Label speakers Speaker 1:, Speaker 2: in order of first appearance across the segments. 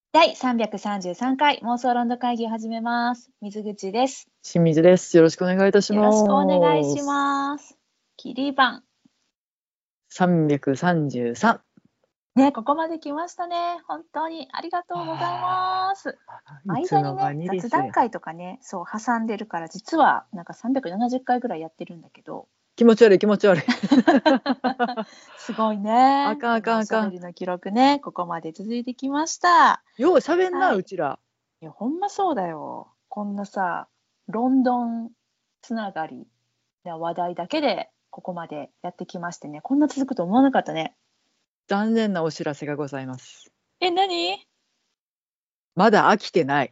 Speaker 1: 第333回妄想ロンド会議を始めます。水口です。
Speaker 2: 清水です。よろしくお願いいたします。
Speaker 1: よろしくお願いします。切り番。
Speaker 2: 333。
Speaker 1: ね、ここまで来ましたね。本当にありがとうございます。間にね、雑談会とかね、そう挟んでるから、実はなんか370回ぐらいやってるんだけど。
Speaker 2: 気持ち悪い気持ち悪い。
Speaker 1: すごいね。
Speaker 2: あかんあかんあかん。
Speaker 1: おしゃべりの記録ね、ここまで続いてきました。
Speaker 2: よう喋んな、うちら。
Speaker 1: いや、ほんまそうだよ。こんなさ、ロンドンつながりな話題だけでここまでやってきましてね、こんな続くと思わなかったね。
Speaker 2: 残念なお知らせがございます。
Speaker 1: 何？
Speaker 2: まだ飽きてない。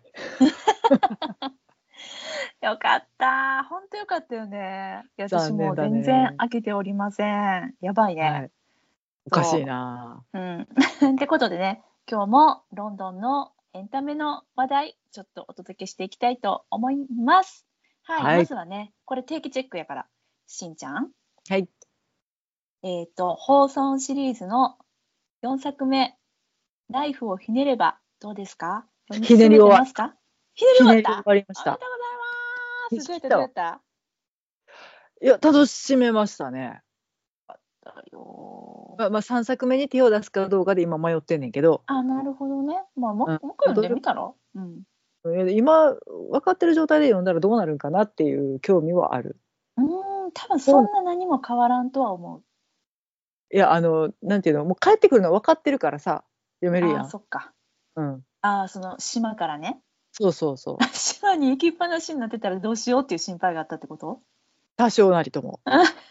Speaker 1: よかった。ほんとよかったよね。いや、私もう
Speaker 2: 残念だね。
Speaker 1: 全然飽きておりません。やばいね。
Speaker 2: はい、おかしいな。
Speaker 1: ってことでね、今日もロンドンのエンタメの話題、ちょっとお届けしていきたいと思います。はい、まずはね、これ定期チェックやから、しんちゃん。
Speaker 2: はい。
Speaker 1: 放送シリーズの4作目、ライフをひねればどうですか？
Speaker 2: ひねり終わった。
Speaker 1: ひねり終わった。
Speaker 2: 終わりました。
Speaker 1: おめでとうございます。どうやった？
Speaker 2: いや、楽しめましたね。
Speaker 1: まあ、
Speaker 2: 3作目に手を出すかどうかで今迷ってんねんけど。
Speaker 1: なるほどね。もう一回読んでみたら？
Speaker 2: 今分かってる状態で読んだらどうなるんかなっていう興味はある。
Speaker 1: 多分そんな何も変わらんとは思う。
Speaker 2: いや、なんていうの、もう帰ってくるの分かってるからさ、読めるやん。
Speaker 1: そっか。
Speaker 2: うん。
Speaker 1: その島からね。
Speaker 2: そうそうそう。
Speaker 1: 島に行きっぱなしになってたらどうしようっていう心配があったってこと？
Speaker 2: 多少なりとも。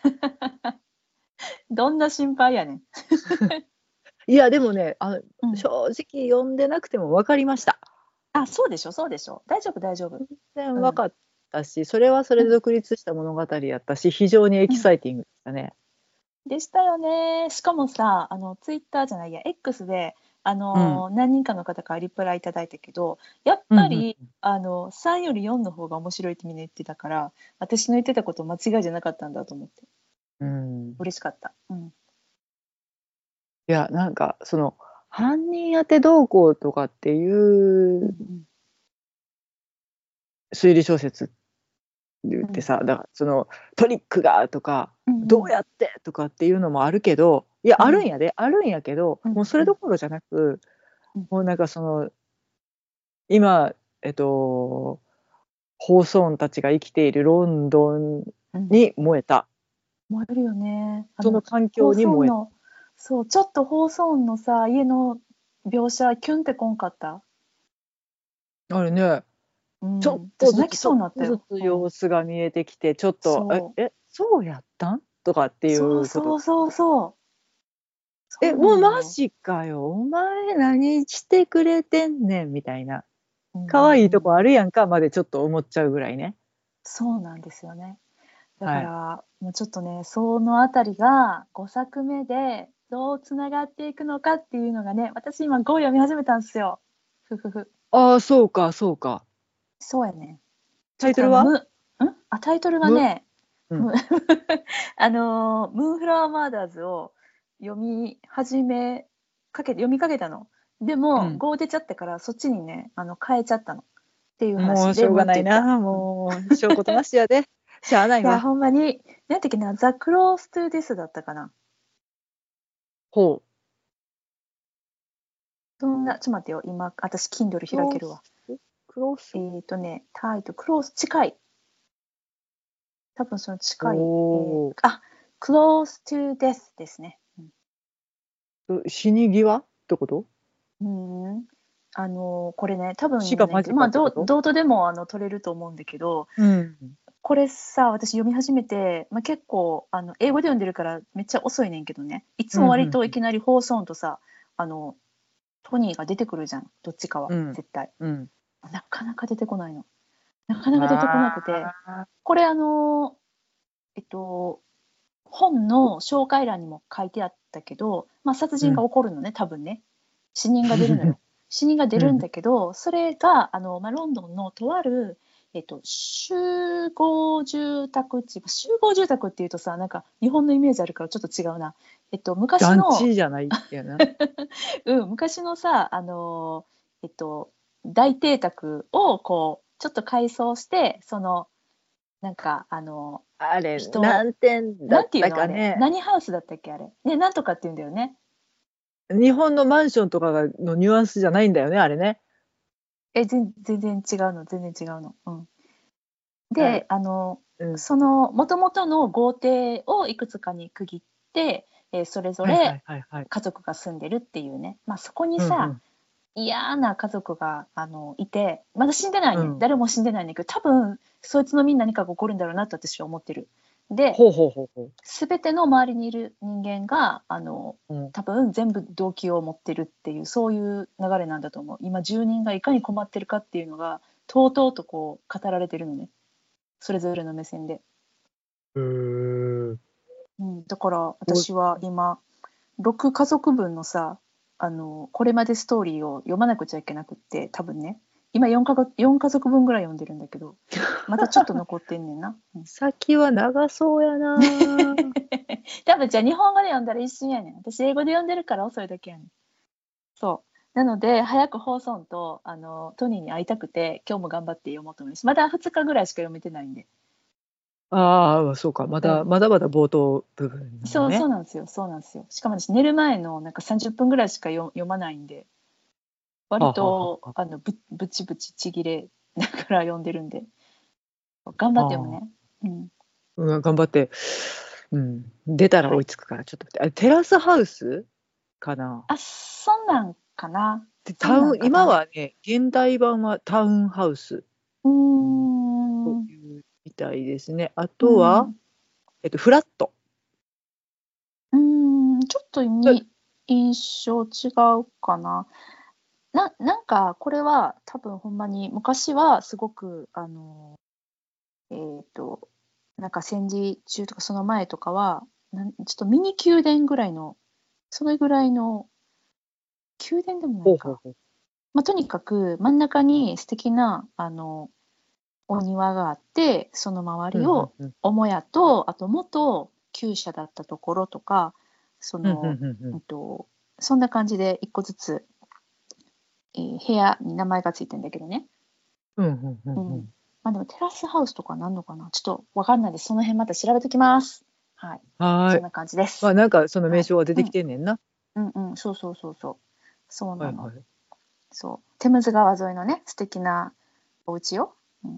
Speaker 1: どんな心配やねん。
Speaker 2: いや、でもね、正直読んでなくても分かりました。
Speaker 1: そうでしょ。大丈夫。
Speaker 2: 全然分かったし、それはそれで独立した物語やったし、非常にエキサイティングでしたね。
Speaker 1: でしたよね。しかもさ、ツイッターじゃないや、X で、何人かの方からリプライいただいたけど、やっぱり、3より4の方が面白いってみんな言ってたから、私の言ってたこと間違いじゃなかったんだと思って。嬉しかった。
Speaker 2: いや、なんか、犯人当てどうこうとかっていう推理小説言ってさ、だからトリックがとか、どうやってとかっていうのもあるけど、いや、あるんやけど、もうそれどころじゃなく、もうなんか今放送音たちが生きているロンドンに燃えた。
Speaker 1: 燃えるよね。
Speaker 2: その環境に燃えた。
Speaker 1: そう、ちょっと放送音のさ、家の描写キュンってこんかった？
Speaker 2: あれね、ちょっとずつ様子が見えてきて、ちょっとそうやったんとかっていうこと。
Speaker 1: そう。
Speaker 2: もうマジかよ、お前何してくれてんねんみたいな、可愛いとこあるやんかまでちょっと思っちゃうぐらいね。
Speaker 1: そうなんですよね。だから、もうちょっとね、そのあたりが5作目でどうつながっていくのかっていうのがね、私今5読み始めたんですよ。
Speaker 2: そうか。
Speaker 1: そうやね。
Speaker 2: タイトルは？
Speaker 1: タイトルがね、ムーンフラワーマーダーズを読みかけたの。でも、5出ちゃったからそっちにね、変えちゃったのっていう話で。
Speaker 2: もうしょうがないな、もうしょうことなしやで。しゃあないわ。
Speaker 1: いや、ほんまに、なんていうかな、ザ・クロース・トゥ・ディスだったかな。
Speaker 2: ほう。
Speaker 1: そんな、ちょっと待ってよ、今、私、Kindle 開けるわ。
Speaker 2: クロース？
Speaker 1: タイトル、クロース、近い。多分その近い。クロース・トゥ・デスですね。
Speaker 2: 死に際ってこと？
Speaker 1: これね、多分、どうとでも取れると思うんだけど、これさ、私読み始めて、結構英語で読んでるからめっちゃ遅いねんけどね、いつも割といきなり放送音とさ、トニーが出てくるじゃん、どっちかは、絶対。なかなか出てこないの。なかなか出てこなくて、これ本の紹介欄にも書いてあったけど、殺人が起こるのね、多分ね。死人が出るのよ。死人が出るんだけど、それがロンドンのとある、集合住宅地。集合住宅っていうとさ、なんか日本のイメージあるからちょっと違うな。昔の
Speaker 2: 団地じゃないっていうな。
Speaker 1: 昔のさ、 大邸宅をこうちょっと改装して、なんか
Speaker 2: あれ何点だったかね。
Speaker 1: 何ハウスだったっけあれね、なんとかって言うんだよね。
Speaker 2: 日本のマンションとかのニュアンスじゃないんだよね、あれね。
Speaker 1: 全然違うの、全然違うの。うん。で、その元々の豪邸をいくつかに区切って、それぞれ家族が住んでるっていうね。まあそこにさ、嫌な家族がいて、まだ死んでないね、誰も死んでないんだけど、多分そいつの身に何かが起こるんだろうなと私は思ってる。で、全ての周りにいる人間が多分全部動機を持ってるっていう、そういう流れなんだと思う。今住人がいかに困ってるかっていうのがとうとうとこう語られてるのね、それぞれの目線で。だから私は今6家族分のさ、これまでストーリーを読まなくちゃいけなくって、多分ね今4家族分ぐらい読んでるんだけど、またちょっと残ってんねんな。
Speaker 2: 先は長そうやな。
Speaker 1: 多分じゃあ日本語で読んだら一瞬やねん。私英語で読んでるから遅いだけやねん。そうなので早く放送とトニーに会いたくて、今日も頑張って読もうと思います。まだ2日ぐらいしか読めてないんで。
Speaker 2: ああ、そうか、まだ冒頭部分、ね、
Speaker 1: そうなんですよ。しかも私寝る前のなんか30分ぐらいしか読まないんで、割とぶちぶちちぎれながら読んでるんで、頑張って読むね。
Speaker 2: 頑張って、出たら追いつくから、ちょっと待って、テラスハウスかな。
Speaker 1: そんなんかな。
Speaker 2: 今はね、現代版はタウンハウスみたいですね。あとは、フラット。
Speaker 1: ちょっと印象違うかな。なんかこれは多分ほんまに昔はすごくなんか戦時中とかその前とかはちょっとミニ宮殿ぐらいの、それぐらいの宮殿でもないか。まあ、とにかく真ん中に素敵なお庭があって、その周りを母屋と、あと元厩舎だったところとか、そんな感じで一個ずつ、部屋に名前がついてんだけどね。まあでもテラスハウスとかなんのかな、ちょっとわかんないです。その辺また調べときます。はい。そんな感じです。
Speaker 2: まあなんかその名称が出てきてんねんな。
Speaker 1: そうそうなの。そう、テムズ川沿いのね、素敵なお家よ。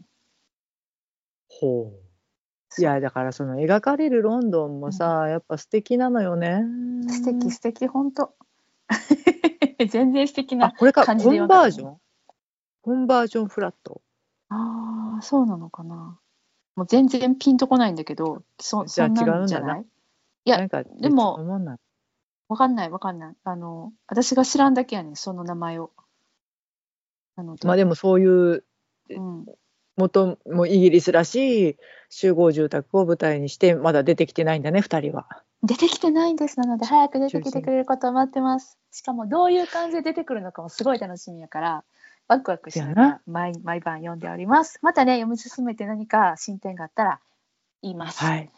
Speaker 2: いやだからその描かれるロンドンもさ、やっぱ素敵なのよね。
Speaker 1: 素敵本当。全然素敵な
Speaker 2: これか、
Speaker 1: 感じで
Speaker 2: コンバージョンフラット。
Speaker 1: そうなのかな。もう全然ピンとこないんだけど、そんなんじゃない？いやでもわかんない。私が知らんだけやねん、その名前を。
Speaker 2: まあでもそういう、もうイギリスらしい集合住宅を舞台にしてまだ出てきてないんだね、2人は。
Speaker 1: 出てきてないんです。なので早く出てきてくれることを待ってます。しかもどういう感じで出てくるのかもすごい楽しみやから、ワクワクしながら毎晩読んでおります。またね、読み進めて何か進展があったら言います。はい。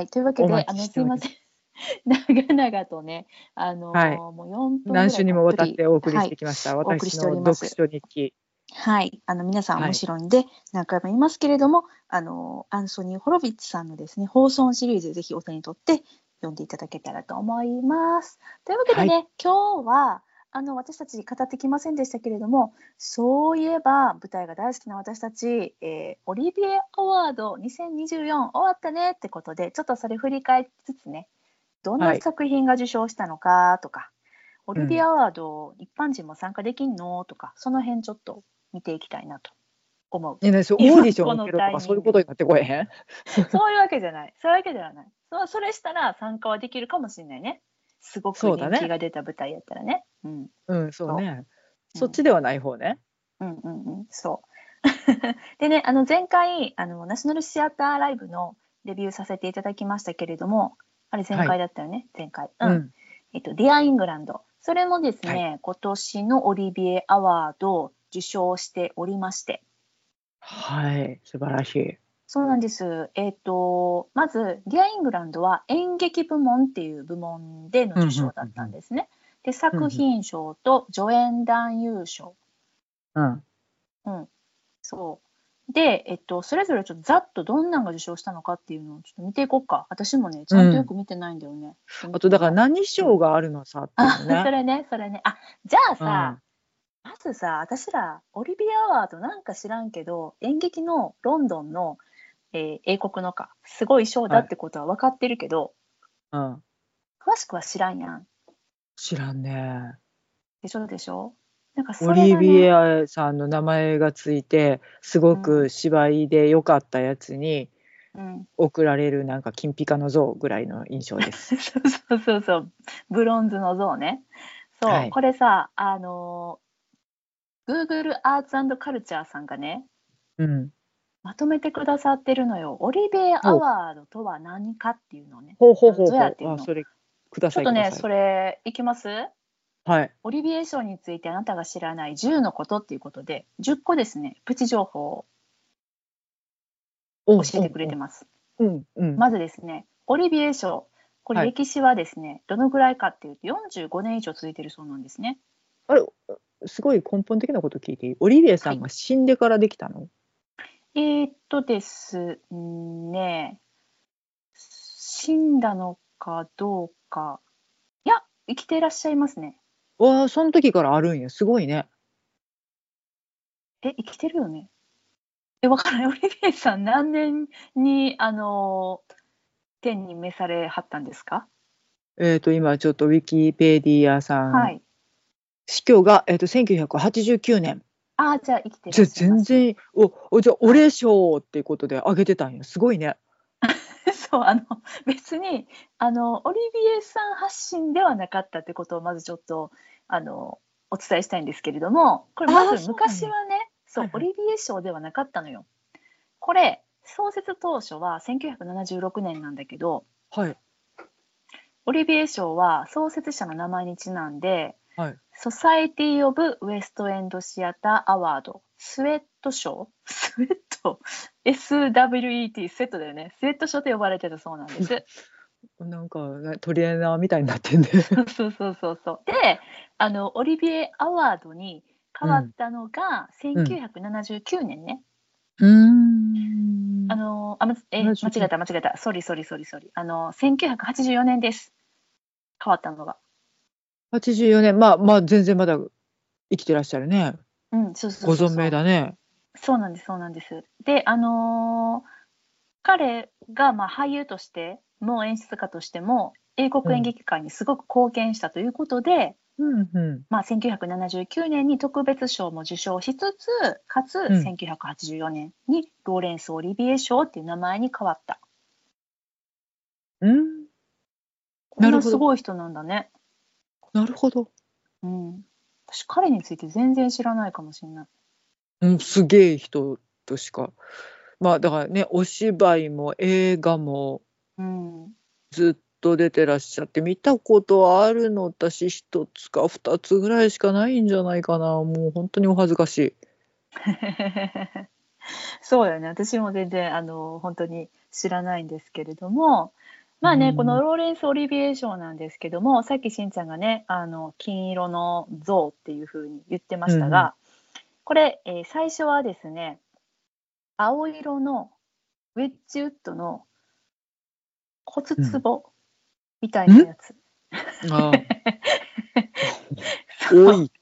Speaker 1: というわけで、すいません。長々とね、もう4分ぐらい
Speaker 2: 何週にもわたってお送りしてきました。私の読書日記。
Speaker 1: はい、皆さん面白いんで、何回も言いますけれども、アンソニー・ホロヴィッツさんのですね、放送シリーズ、ぜひお手に取って読んでいただけたらと思います。というわけでね、今日は私たち語ってきませんでしたけれども、そういえば舞台が大好きな私たち、オリビエアワード2024終わったねってことで、ちょっとそれ振り返りつつね、どんな作品が受賞したのかとか、オリビエアワード一般人も参加できんのとか、その辺ちょっと見ていきたいなと思う。
Speaker 2: オーディション受けるとかそういうことになってこえへん？
Speaker 1: そういうわけじゃない。それしたら参加はできるかもしれないね。すごく人気が出た舞台やったらね。
Speaker 2: そうね。そっちではない方ね。
Speaker 1: そう。でね、前回ナショナルシアターライブのレビューさせていただきましたけれども、あれ前回だったよね、前回。ディア・イングランド。それもですね、今年のオリビエアワードを受賞しておりまして。
Speaker 2: はい、素晴らしい。
Speaker 1: そうなんです。まずディア・イングランドは演劇部門っていう部門での受賞だったんですね。で、作品賞と助演男優賞
Speaker 2: うん。
Speaker 1: うん。そう。で、それぞれちょっとざっとどんなんが受賞したのかっていうのをちょっと見ていこうか。私もね、ちゃんとよく見てないんだよね。ちょっと見
Speaker 2: あとだから
Speaker 1: てみよ
Speaker 2: 何
Speaker 1: う。うん。
Speaker 2: 賞があるのさっていうの
Speaker 1: あ、そ
Speaker 2: ね。
Speaker 1: れね、それね。あ、じゃあ
Speaker 2: うん。
Speaker 1: さ、まずさ、私ら、オリビアアワードなんか知らんけど、演劇のロンドンの、英国のか、すごい賞だ
Speaker 2: はい。
Speaker 1: ってことは分かってるけど、
Speaker 2: うん。
Speaker 1: 詳しくは知らんやん。
Speaker 2: 知らんね。
Speaker 1: でしょでしょ。なんか
Speaker 2: オ
Speaker 1: それ
Speaker 2: リビ
Speaker 1: がね、
Speaker 2: エさんの名前がついて、すご
Speaker 1: うん、
Speaker 2: く芝居で良かったやつに
Speaker 1: うん。
Speaker 2: 贈られるなんか金ピカの像ぐらいの印象です。
Speaker 1: そうそうそうそう。ブロンズの像ね。そう、
Speaker 2: はい。
Speaker 1: これさ、Google アーツカルチャーさんがね、
Speaker 2: うん。
Speaker 1: まとめてくださってるのよ。オリビエア
Speaker 2: ほう
Speaker 1: ワードとは何かっていうのをね。
Speaker 2: ほうほう
Speaker 1: なんぞやっ
Speaker 2: ほうほう。あ、
Speaker 1: ていうの。
Speaker 2: それくだ
Speaker 1: ちょっとね、
Speaker 2: さいください。
Speaker 1: それ、いきます。
Speaker 2: はい。
Speaker 1: オリビエ賞についてあなたが知らない10のことっていうことで、10個ですね、プチ情報を
Speaker 2: おん
Speaker 1: 教えてくれてます。
Speaker 2: うんうん。
Speaker 1: まずですね、オリビエ賞。これ
Speaker 2: はい。
Speaker 1: 歴史はですね、どのぐらいかっていうと45年以上続いているそうなんですね。
Speaker 2: あれ、すごい根本的なこと聞いていい？オリビエさ
Speaker 1: はい。
Speaker 2: んが死んでからできたの？
Speaker 1: ですね、死んだのかどうか。いや、生きていらっしゃいますね。
Speaker 2: わあ、その時からあるんや。すごいね。
Speaker 1: 生きてるよね。わからない。オリビエさん何年に、天に召されはったんですか？
Speaker 2: 今ちょっとウィキペディアさん、
Speaker 1: はい。
Speaker 2: 死去が、1989年。
Speaker 1: ああ、じゃあ生きていらっしゃいますね。
Speaker 2: 全然、じゃあ、お
Speaker 1: はい。
Speaker 2: 礼賞っていうことであげてたんや。すごいね。
Speaker 1: そう、別に、オリビエさん発信ではなかったってことをまずちょっと、お伝えしたいんですけれども、これま
Speaker 2: ああ、
Speaker 1: ず
Speaker 2: そうなんや。
Speaker 1: 昔はね、そう、オ
Speaker 2: はいはい。
Speaker 1: リビエ賞ではなかったのよ。これ、創設当初は1976年なんだけど、
Speaker 2: はい。
Speaker 1: オリビエ賞は創設者の名前にちなんで、
Speaker 2: はい。
Speaker 1: ソサエティ・オブ・ウェストエンド・シアター・アワード、スウェット賞スウェット ?SWET、スウェットだよね。スウェット賞と呼ばれてたそうなんです。
Speaker 2: なんか、トレーナーみたいになってんね。
Speaker 1: そうそうそうそうそう。で、オリビエアワードに変わっ
Speaker 2: うん。
Speaker 1: たのが
Speaker 2: うん。
Speaker 1: 1979年ね。
Speaker 2: うーん。
Speaker 1: 間違え
Speaker 2: 79。
Speaker 1: た間違えた。ソリソリソリソリ。1984年です。変わったのが。
Speaker 2: 84年、まあまあ、全然まだ生きてらっしゃるね。
Speaker 1: うん、そうそう
Speaker 2: ご存
Speaker 1: そうそう。
Speaker 2: 命だね。
Speaker 1: そうなんですそうなんです。で、彼が、まあ、俳優としても演出家としても英国演
Speaker 2: うん。
Speaker 1: 劇界にすごく貢献したということで、
Speaker 2: うんうん。
Speaker 1: まあ、1979年に特別賞も受賞しつつ、かつ
Speaker 2: うん。
Speaker 1: 1984年にローレンス・オリビエ賞っていう名前に変わった。
Speaker 2: うん。
Speaker 1: こんな
Speaker 2: なるほど。
Speaker 1: すごい人なんだね。
Speaker 2: なるほど。
Speaker 1: うん。私、彼について全然知らないかもしれない。
Speaker 2: うん、すげえ人としか。まあ、だからね、お芝居も映画も
Speaker 1: うん。
Speaker 2: ずっと出てらっしゃって、見たことあるの私一つか二つぐらいしかないんじゃないかな。もう本当にお恥ずかしい。
Speaker 1: そうだよね。私も全然、本当に知らないんですけれども、
Speaker 2: う
Speaker 1: まあね、この
Speaker 2: ん。
Speaker 1: ローレンス・オリビエ賞なんですけども、さっきしんちゃんがね、金色の像っていう風に言ってま
Speaker 2: うんうん。
Speaker 1: したが、これ、最初はですね、青色のウェッジウッドの骨
Speaker 2: うん。
Speaker 1: 壺みたいなやつ。
Speaker 2: ああ、
Speaker 1: そう。
Speaker 2: 多い、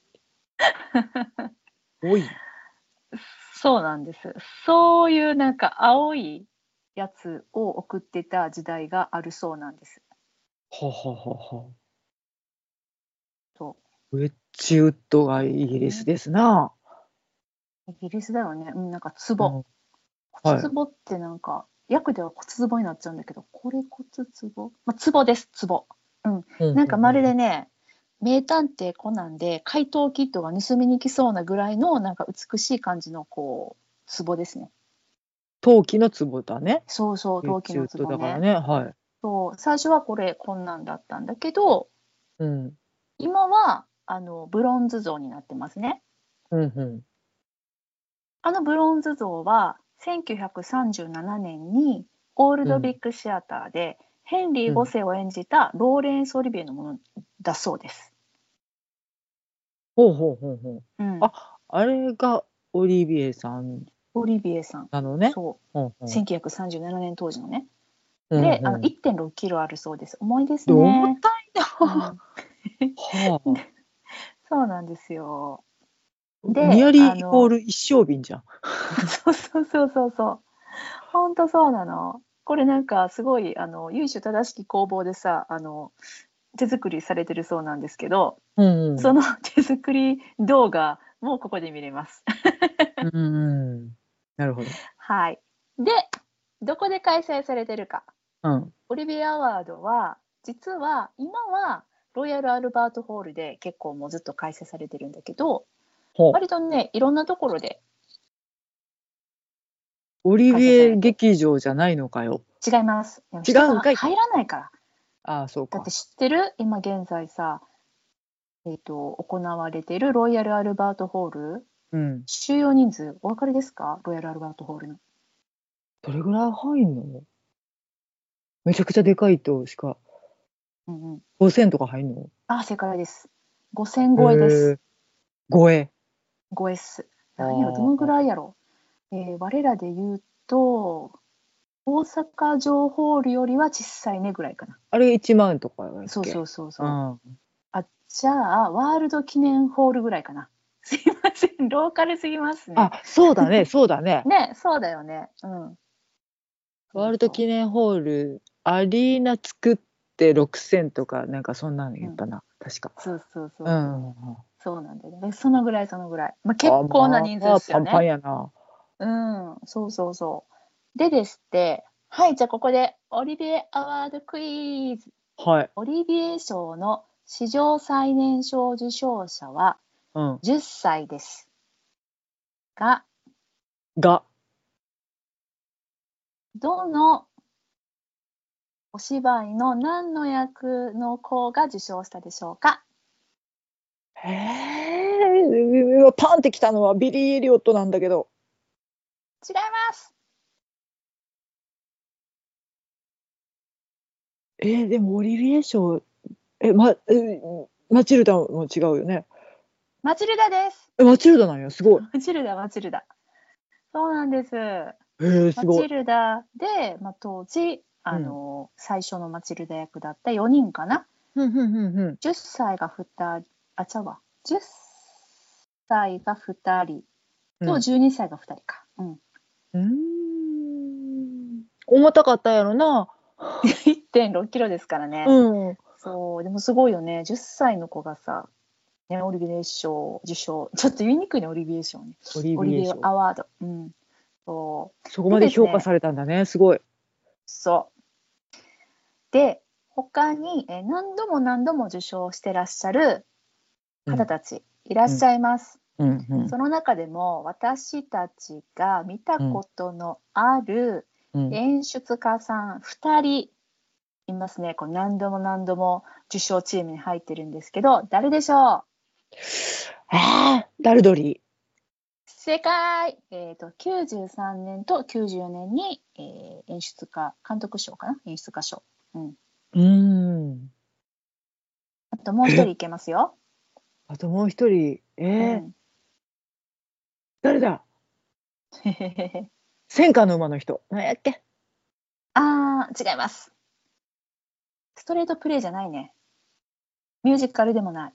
Speaker 2: 多い。
Speaker 1: そうなんです。そういうなんか青いやつを送ってた時代があるそうなんです。
Speaker 2: はははは。
Speaker 1: そ
Speaker 2: ウェッジウッドがイギ
Speaker 1: う。ね。
Speaker 2: リスですな。
Speaker 1: イギリスだよね。うん、なんか壺。
Speaker 2: うん。はい。
Speaker 1: 骨壺ってなんか、訳では骨壺になっちゃうんだけど、これ骨壺まあ、壺です、壺。うん。
Speaker 2: ほん
Speaker 1: なんかま
Speaker 2: ほんほんほん。
Speaker 1: るでね、名探偵コナンで怪盗キッドが盗みに来そうなぐらいのなんか美しい感じのこう、壺ですね。
Speaker 2: 陶器の壺だね。
Speaker 1: そうそう、陶器の
Speaker 2: ウェッジウッド
Speaker 1: 壺ね。
Speaker 2: だからね。はい。
Speaker 1: そう、最初はこれこんなんだったんだけど、
Speaker 2: うん。
Speaker 1: 今はブロンズ像になってますね。
Speaker 2: うんうん。
Speaker 1: ブロンズ像は1937年にオール
Speaker 2: うん。
Speaker 1: ドビッグシアターでヘンリー
Speaker 2: うん。
Speaker 1: 5世を演じたローレンス・オリビエのものだそうです。
Speaker 2: ほうほうほうほう。
Speaker 1: うん。
Speaker 2: あ、 あれがオリビエさん
Speaker 1: オリビエさん
Speaker 2: なのね。
Speaker 1: そう、
Speaker 2: うんうん、
Speaker 1: 1937年当時のね。
Speaker 2: うん
Speaker 1: で、
Speaker 2: うん、
Speaker 1: 1.6キロあるそうです。重いです
Speaker 2: 重
Speaker 1: ね。
Speaker 2: たいな。
Speaker 1: うん、
Speaker 2: はあ。
Speaker 1: そうなんですよ。
Speaker 2: ニア
Speaker 1: で、
Speaker 2: リーイコール一升瓶じゃん。
Speaker 1: そうそうそうそうそう。ほんとそうなの。これなんかすごい由緒正しき工房でさ手作りされてるそうなんですけど、
Speaker 2: うんうん。
Speaker 1: その手作り動画もここで見れます。
Speaker 2: うんうん。なるほど。
Speaker 1: はい。で、どこで開催されてるか。
Speaker 2: うん。
Speaker 1: オリビエアワードは実は今はロイヤルアルバートホールで結構もうずっと開催されてるんだけど、
Speaker 2: ほう。
Speaker 1: 割とねいろんなところで
Speaker 2: オリビエ
Speaker 1: 開催されて
Speaker 2: 劇場じゃないのかよ。
Speaker 1: 違います。でも
Speaker 2: 違うんかい。
Speaker 1: 人が入らないから。
Speaker 2: ああ、そうか。
Speaker 1: だって知ってる今現在さ、行われているロイヤルアルバートホール、
Speaker 2: うん。
Speaker 1: 収容人数お分かりですか？ロイヤルアルバートホールの。
Speaker 2: どれぐらい入んの？めちゃくちゃでかいとしか。
Speaker 1: うんうん。
Speaker 2: 5000とか入んの？
Speaker 1: あ、正解です。5000
Speaker 2: へ
Speaker 1: 超えです。
Speaker 2: え。超え。
Speaker 1: 超えっす。
Speaker 2: あ
Speaker 1: 何やろ、どのぐらい
Speaker 2: あ。
Speaker 1: やろ。我らで言うと、大阪城ホールよりは小さいねぐらいかな。
Speaker 2: あれ1万とかだっけ？
Speaker 1: そうそうそうそう。
Speaker 2: うん。
Speaker 1: あ、じゃあ、ワールド記念ホールぐらいかな。すいません、ローカルすぎますね。
Speaker 2: あ、そうだね、そうだね。
Speaker 1: ね、そうだよね。うん。そ
Speaker 2: ワールド
Speaker 1: うそ
Speaker 2: 記念ホール、アリーナ作って6000とか、なんかそんなの
Speaker 1: う。うん。
Speaker 2: 言ったな、確か。
Speaker 1: そうそうそ
Speaker 2: う
Speaker 1: うそう。
Speaker 2: ん。
Speaker 1: そうなんだよね。そのぐらい、そのぐらい。まあ、結
Speaker 2: あ、
Speaker 1: 構な人数で
Speaker 2: まあ、パンパン
Speaker 1: すよね。
Speaker 2: やな。
Speaker 1: うん、そうそうそう。でですって、はい、じゃあここでオリビエアワードクイズ。
Speaker 2: はい。
Speaker 1: オリビエ賞の史上最年少受賞者は
Speaker 2: うん。
Speaker 1: 10歳ですが、
Speaker 2: が、
Speaker 1: どのお芝居の何の役の子が受賞したでしょうか？
Speaker 2: へえ、パンってきたのはビリー・エリオットなんだけど。
Speaker 1: 違います。
Speaker 2: でもオリビエ賞、マチルダも違うよね。
Speaker 1: マチルダです。
Speaker 2: マチルダなんや、すごい。
Speaker 1: マチルダ、マチルダ。そうなんです。マチ
Speaker 2: すごい。
Speaker 1: ルダで、当時、
Speaker 2: うん。
Speaker 1: 最初のマチルダ役だった4人かな。
Speaker 2: ふんふんふんふん。
Speaker 1: 10歳が2人、あ、ちゃうわ。10歳が2人と
Speaker 2: うん。
Speaker 1: 12歳が2人か。うん。
Speaker 2: 重たかったやろな。
Speaker 1: 1.6キロですから
Speaker 2: う
Speaker 1: ね。
Speaker 2: ん。
Speaker 1: そう、でもすごいよね。10歳の子がさ、ね、オリビエ賞受賞。ちょっと言いにくいね、オリビエ賞ね。
Speaker 2: オリ
Speaker 1: オリビエ
Speaker 2: ビエ賞。
Speaker 1: アワード。うん。そう。
Speaker 2: そこ
Speaker 1: で
Speaker 2: まで評価
Speaker 1: ですね、
Speaker 2: されたんだね。すごい。
Speaker 1: そう。で、他に何度も何度も受賞してらっしゃる
Speaker 2: うん。
Speaker 1: 方たちいらっ
Speaker 2: うん。
Speaker 1: しゃいます。
Speaker 2: うん。うん。
Speaker 1: その中でも私たちが見た
Speaker 2: うん。
Speaker 1: ことのある
Speaker 2: うん。
Speaker 1: 演出家さん2人いますね。こう何度も何度も受賞チームに入ってるんですけど、誰でしょう？
Speaker 2: ダルドリ
Speaker 1: 正解、93年と94年に、演出家、監督賞かな、演出家賞。うん。
Speaker 2: ー。
Speaker 1: あともう一人いけますよ。
Speaker 2: あともう一人。
Speaker 1: うん。
Speaker 2: 誰だ？戦火の馬の人。何やっけ？
Speaker 1: 違います。ストレートプレイじゃないね。ミュージカルでもない。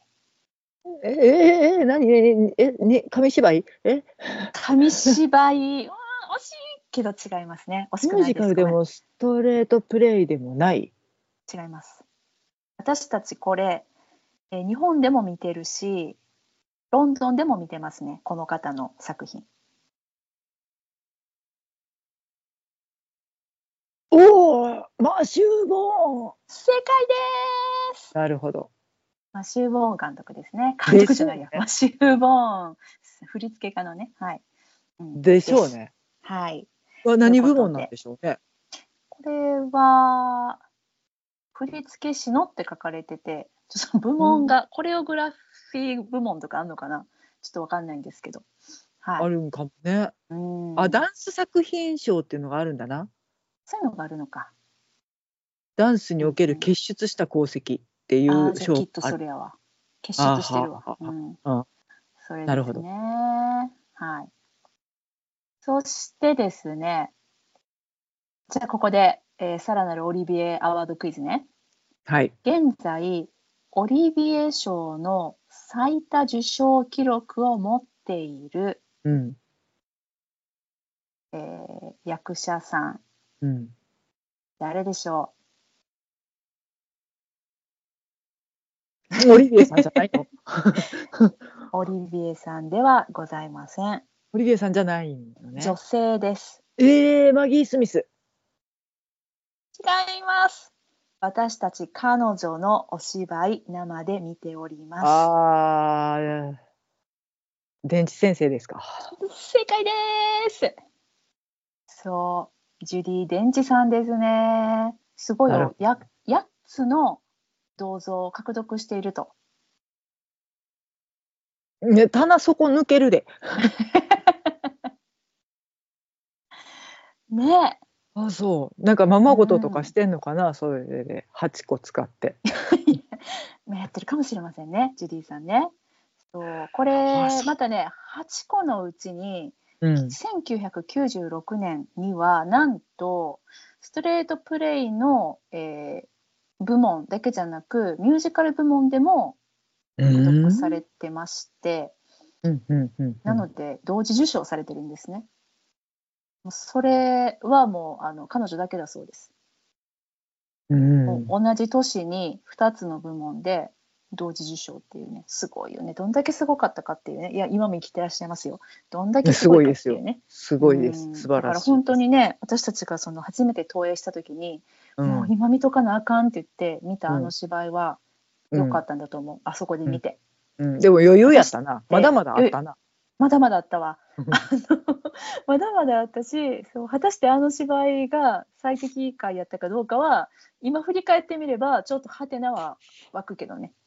Speaker 2: 何紙芝居？
Speaker 1: 紙芝居、惜しいけど違いますね。惜しく
Speaker 2: ミュージ
Speaker 1: ないです。ごめん。
Speaker 2: カルでもストレートプレイでもない。
Speaker 1: 違います。私たちこれ、日本でも見てるし、ロンドンでも見てますね。この方の作品。
Speaker 2: おお、マシュー・ボーン。
Speaker 1: 正解です。
Speaker 2: なるほど。
Speaker 1: マシュー・ボーン監督ですね。監
Speaker 2: で
Speaker 1: 督じゃないや。
Speaker 2: しょうね。
Speaker 1: マシュー・ボーン。振付家のね。はい。うん、
Speaker 2: でし
Speaker 1: です。
Speaker 2: ょうね。
Speaker 1: はい。という
Speaker 2: 何部門なん
Speaker 1: ことで、
Speaker 2: でしょうね。
Speaker 1: これは、振付師のって書かれてて、ちょっと部
Speaker 2: うん、
Speaker 1: 門が、コレオグラフィー部門とかあるのかな、ちょっとわかんないんですけど。はい。
Speaker 2: あるんかもね。
Speaker 1: うん。
Speaker 2: ダンス作品賞っていうのがあるんだな。
Speaker 1: そういうのがあるのか。
Speaker 2: ダンスにおける
Speaker 1: うんうん。
Speaker 2: 傑出した功績っていう
Speaker 1: じゃあきっと
Speaker 2: 賞がある。
Speaker 1: それやわ。結
Speaker 2: あー
Speaker 1: 出してるわ。
Speaker 2: はあは
Speaker 1: うん。
Speaker 2: あはあ。うん、
Speaker 1: それ
Speaker 2: なるほど。
Speaker 1: ですね。 はい。そしてですね、じゃあここで、さらなるオリビエアワードクイズね。
Speaker 2: はい。
Speaker 1: 現在、オリビエ賞の最多受賞記録を持っている、
Speaker 2: うん。
Speaker 1: 役者さん、
Speaker 2: うん。
Speaker 1: 誰でしょ
Speaker 2: オリビエさんじゃないの？
Speaker 1: う？オリビエさんではございません。
Speaker 2: オリビエさんじゃないの
Speaker 1: 女
Speaker 2: ね。
Speaker 1: 性です。
Speaker 2: マギー・スミス。
Speaker 1: 違います。私たち彼女のお芝居生で見ております。
Speaker 2: ああ、電池先生ですか。
Speaker 1: 正解です。そう、ジュディ・デンチさんですね。すごいよ。8つの銅像を獲得していると。
Speaker 2: ね、棚底抜けるで。
Speaker 1: ねえ。
Speaker 2: あ、そう。なんかままごととかしてんのかな、それで8個使って。
Speaker 1: やってるかもしれませんね、ジュディさんね。そう、これ、
Speaker 2: あ、
Speaker 1: またね、8個のうちに、
Speaker 2: うん。
Speaker 1: 1996年には、なんと、ストレートプレイの、部門だけじゃなく、ミュージカル部門でも獲得されてまして、なので、同時受賞されてるんですね。それはもう、彼女だけだそうです。同じ年に2つの部門で同時受賞っていうね、すごいよね。どんだけすごかったかっていうね。いや、今も生きてらっしゃいますよ。どんだけすごいかっていうね。
Speaker 2: すごいです。素晴らしい。
Speaker 1: だから本当にね、私たちがその初めて投影した時に、もう今見とかなあかんって言って見たあの芝居は良かったんだと思う。あそこで見て。
Speaker 2: でも余裕やったな。まだまだあったな。
Speaker 1: まだまだあったわ。まだまだあったし、そう、果たしてあの芝居が最適解やったかどうかは、今振り返ってみれば、ちょっとハテナは湧くけどね。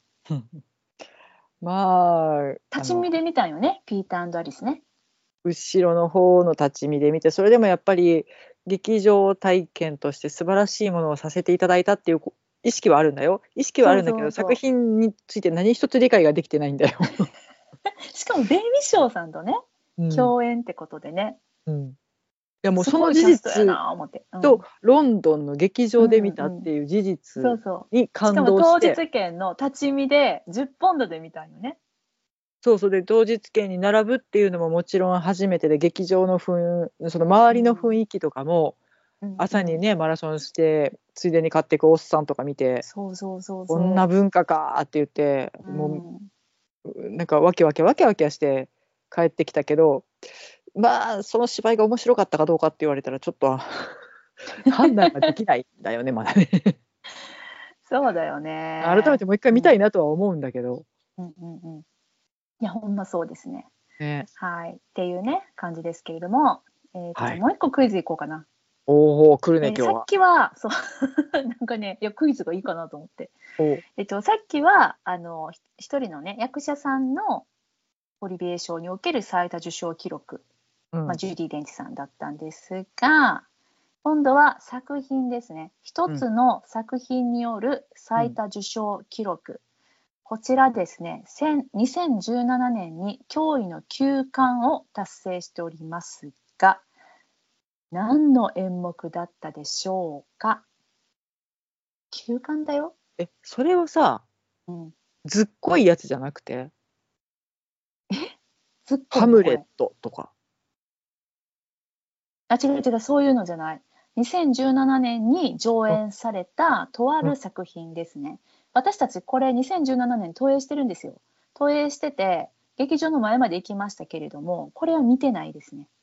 Speaker 2: まあ、
Speaker 1: 立ち見で見たんよね、ピーター&アリスね。
Speaker 2: 後ろの方の立ち見で見て、それでもやっぱり劇場体験として素晴らしいものをさせていただいたっていう意識はあるんだよ。意識はあるんだけど、作品について何一つ理解ができてないんだよ。
Speaker 1: しかもベイミッショーさんとね、共演ってことでね。
Speaker 2: いやもうその事実とロンドンの劇場で見たっていう事実に感動して、
Speaker 1: しかも当日券の立ち見で10ポンドで見たんよね。
Speaker 2: そうで当日券に並ぶっていうのももちろん初めてで、劇場のその周りの雰囲気とかも、朝にねマラソンしてついでに買っていくおっさんとか見て、こんな文化かって言って、もうなんかわけわけして帰ってきたけど、まあその芝居が面白かったかどうかって言われたらちょっと判断ができないんだよね、まだね。
Speaker 1: そうだよね。
Speaker 2: 改めてもう一回見たいなとは思うんだけど。
Speaker 1: いや、ほんまそうですね。
Speaker 2: ね。
Speaker 1: はい。っていうね、感じですけれども、じゃあもう一個クイズいこうかな。
Speaker 2: おお、来るね、今日は。
Speaker 1: さっきは、そう、なんかね、いや、クイズがいいかなと思って。さっきは、一人のね、役者さんのオリビエ賞における最多受賞記録、ジュディ・デンチさんだったんですが、今度は作品ですね。一つの作品による最多受賞記録。こちらですね、2017年に驚異の9冠を達成しておりますが、何の演目だったでしょうか？9冠だよ。
Speaker 2: それをさ、ずっこいやつじゃなくて、
Speaker 1: ずっこい
Speaker 2: ハムレットとか。
Speaker 1: 違う、そういうのじゃない。2017年に上演されたとある作品ですね。私たちこれ2017年投影してるんですよ。投影してて、劇場の前まで行きましたけれども、これは見てないですね。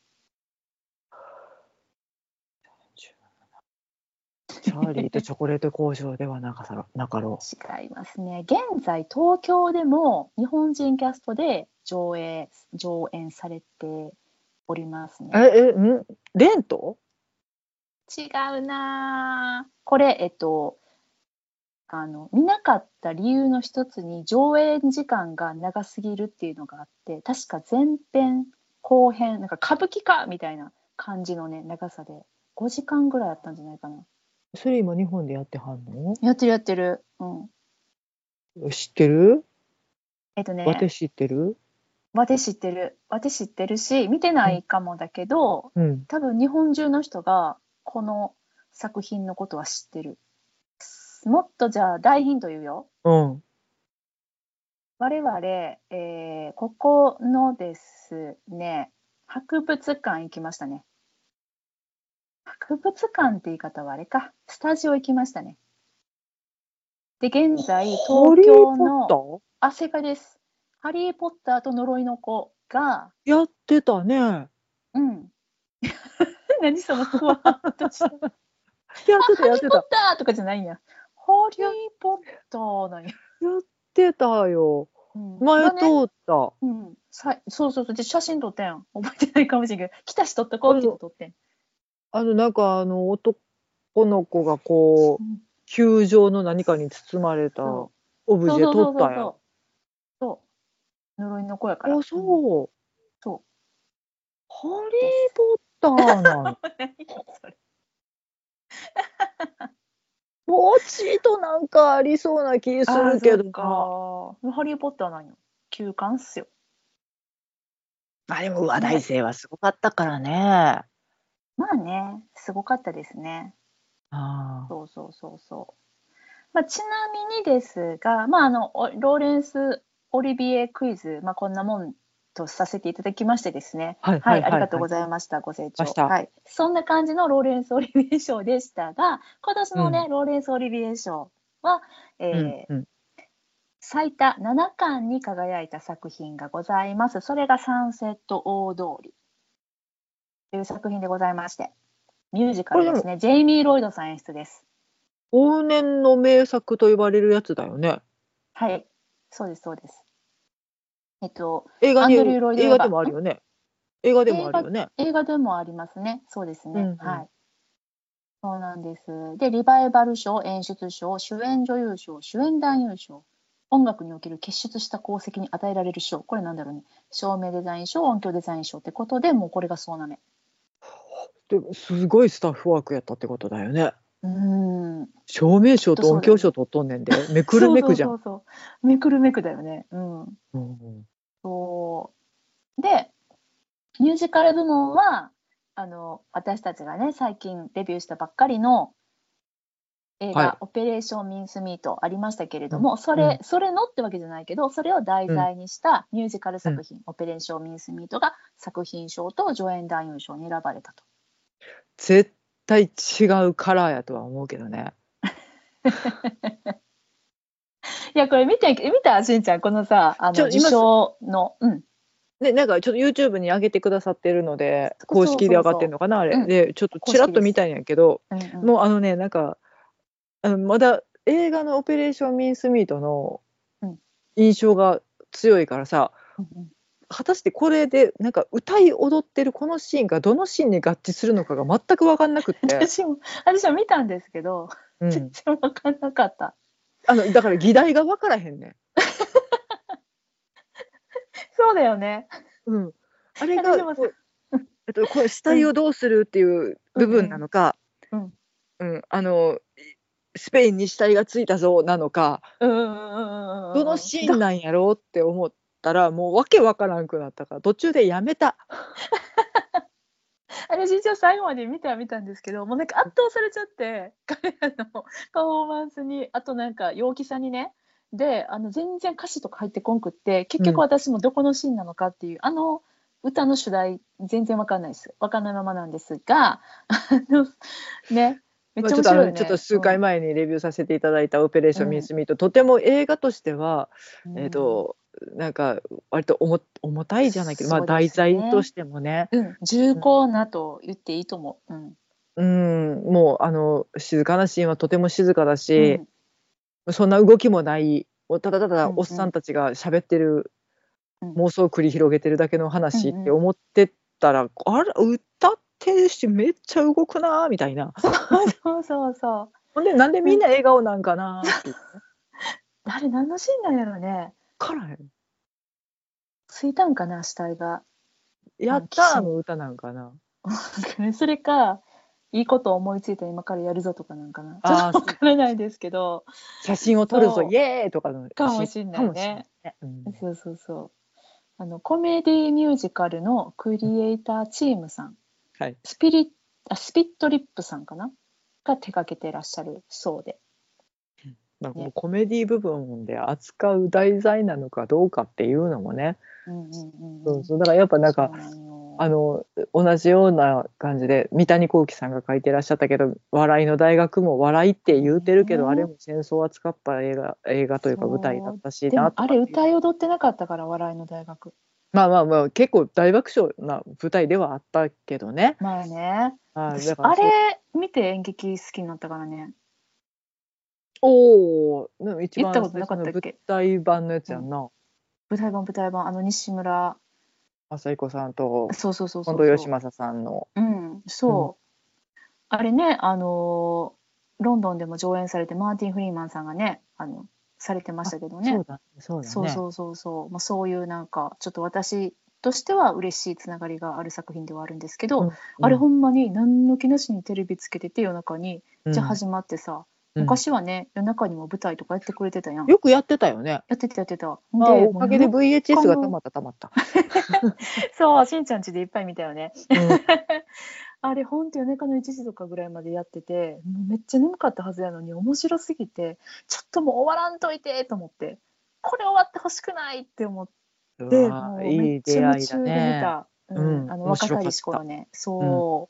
Speaker 2: チャーリーとチョコレート工場ではなかろ
Speaker 1: う。違いますね。現在東京でも日本人キャストで上演されておりますね。
Speaker 2: レント？
Speaker 1: 違うな。これ見なかった理由の一つに上演時間が長すぎるっていうのがあって、確か前編後編なんか歌舞伎かみたいな感じのね長さで5時間ぐらいあったんじゃないかな。
Speaker 2: それ今日本でやってはんの？
Speaker 1: やってる。
Speaker 2: 知ってる？
Speaker 1: ね、
Speaker 2: 私知ってる？
Speaker 1: 私知ってるし、見てないかもだけど、多分日本中の人がこの作品のことは知ってる。もっとじゃあ大ヒント言うよ。我々、ここのですね、博物館行きましたね。博物館って言い方はあれか、スタジオ行きましたね。で、現在、東京の、正解です。ハリー・ポッターと呪いの子が、
Speaker 2: やってたね。
Speaker 1: 何そのふわっとした。
Speaker 2: やってた、やってた。ハリ
Speaker 1: ー・ポッターとかじゃないんや。ハリー・ポッターなんや。
Speaker 2: やってたよ。前通った。
Speaker 1: そうそうそう。で、写真撮ってん。覚えてないかもしれんけど、来たし撮っとこうって言って撮ってん。
Speaker 2: なんか男の子がこう、球状の何かに包まれたオブジェ撮ったよ。
Speaker 1: そう。呪いの子やから。
Speaker 2: そう。
Speaker 1: そう。
Speaker 2: ハリー・ポッターなの。もうちょっとなんかありそうな気するけど
Speaker 1: な。ハリー・ポッターなんよ。旧館っすよ。
Speaker 2: でも話題性はすごかったからね。
Speaker 1: まあね、すごかったですね。そうそうそうそう。ちなみにですが、ローレンス・オリビエクイズ、こんなもんとさせていただきましてですね。はい、ありがとうございました。ご清聴。はい。そんな感じのローレンス・オリビエ賞でしたが、今年のね、ローレンス・オリビエ賞は、最多7冠に輝いた作品がございます。それがサンセット大通りという作品でございまして、ミュージカルですね。ジェイミー・ロイドさん演出です。
Speaker 2: 往年の名作と言われるやつだよね。
Speaker 1: はい、そうですそうです。
Speaker 2: 映画でもあるよね。映画でもあるよね。
Speaker 1: 映画でもありますね。そうですね。はい。そうなんです。で、リバイバル賞、演出賞、主演女優賞、主演男優賞、音楽における傑出した功績に与えられる賞、これなんだろうね。照明デザイン賞、音響デザイン賞ってことで、もうこれが総なめ。
Speaker 2: ですごいスタッフワークやったってことだよね。照明賞と音響賞取っとんねんで、めくるめくじゃん。
Speaker 1: そうめくるめくだよね。そうで、ミュージカル部門は私たちがね最近デビューしたばっかりの映画、オペレーション・ミンスミートありましたけれども、それのってわけじゃないけど、それを題材にしたミュージカル作品、オペレーション・ミンスミートが作品賞と助演男優賞に選ばれたと。
Speaker 2: 絶対違うカラーやとは思うけどね。
Speaker 1: いやこれ見たしんちゃん、このさ受賞の
Speaker 2: でなんかちょっと YouTube に上げてくださってるので、公式で上がってるのかなあれ、でちょっとちらっと見たんやけど、もうなんかまだ映画のオペレーション・ミンスミートの印象が強いからさ、果たしてこれでなんか歌い踊ってるこのシーンがどのシーンに合致するのかが全く分かんなくって
Speaker 1: 私も見たんですけど、全然分かんなかった。
Speaker 2: だから議題が分からへんねん。
Speaker 1: そうだよね。
Speaker 2: あれがこれ死体をどうするっていう部分なのか、スペインに死体がついたぞなのか、どのシーンなんやろうって思ったらもうわけわからんくなったから途中でやめた。
Speaker 1: 私一応最後まで見たんですけど、もうなんか圧倒されちゃって彼らのパフォーマンスに、あとなんか陽気さにね。で全然歌詞とか入ってこんくって、結局私もどこのシーンなのかっていう、歌の主題全然わかんないです。わかんないままなんですがね、めっちゃ面白いね。
Speaker 2: ちょっと数回前にレビューさせていただいたオペレーション・ミンスミート、とても映画としては、なんか割と重たいじゃないけど、題材としてもね、
Speaker 1: 重厚なと言っていいと思う。
Speaker 2: もう静かなシーンはとても静かだし、そんな動きもない、ただただおっさんたちが喋ってる、妄想を繰り広げてるだけの話って思ってたら、あれ歌ってるしめっちゃ動くなみたいな。
Speaker 1: そう
Speaker 2: ほんでなんでみんな笑顔なんかなって。
Speaker 1: 誰何のシーンなんやろね。
Speaker 2: からへん。
Speaker 1: ついたんかな死体が。
Speaker 2: やったーの歌なんかな。
Speaker 1: それかいいこと思いついた今からやるぞとかなんかな。ちょっとわからないですけど。
Speaker 2: 写真を撮るぞイエーイとかの
Speaker 1: かもしんないね。そう。 コメディミュージカルのクリエイターチームさん、
Speaker 2: はい、
Speaker 1: スピットリップさんかなが手掛けてらっしゃるそうで、
Speaker 2: なんかもうコメディ部分で扱う題材なのかどうかっていうのもね、そうそう、だからやっぱなんか同じような感じで三谷幸喜さんが書いてらっしゃったけど、笑いの大学も笑いって言うてるけど、あれも戦争を扱った映画というか舞台だったし
Speaker 1: でも
Speaker 2: なとか。
Speaker 1: あれ歌い踊ってなかったから、笑いの大学。
Speaker 2: まあまあまあ結構大爆笑な舞台ではあったけどね。
Speaker 1: まあね、
Speaker 2: だから
Speaker 1: あれ見て演劇好きになったからね。
Speaker 2: おお、一
Speaker 1: 言ったこと
Speaker 2: 番最初の舞
Speaker 1: なかったっけ？
Speaker 2: 台版のやつやんな。
Speaker 1: 舞台版、西村、
Speaker 2: 朝彦さんと
Speaker 1: そうそうそう
Speaker 2: 近
Speaker 1: そうそ
Speaker 2: 藤義正さんの。
Speaker 1: う。そう。あれね、ロンドンでも上演されて、マーティン・フリーマンさんがね、されてましたけどね。
Speaker 2: そうだね。
Speaker 1: まあ、そういうなんか、ちょっと私としては嬉しいつながりがある作品ではあるんですけど、あれほんまに何の気なしにテレビつけてて夜中に、じゃあ始まってさ、昔はね、夜中にも舞台とかやってくれてたやん。
Speaker 2: よくやってたよね。
Speaker 1: やってた。で、
Speaker 2: おかげで VHS がたまった。
Speaker 1: そう、しんちゃん家でいっぱい見たよね。あれほんと夜中の1時とかぐらいまでやってて、もうめっちゃ眠かったはずやのに面白すぎて、ちょっともう終わらんといてと思って、これ終わってほしくないって思って、もうめっちゃ夢中で見た。若かりし頃ね。そう。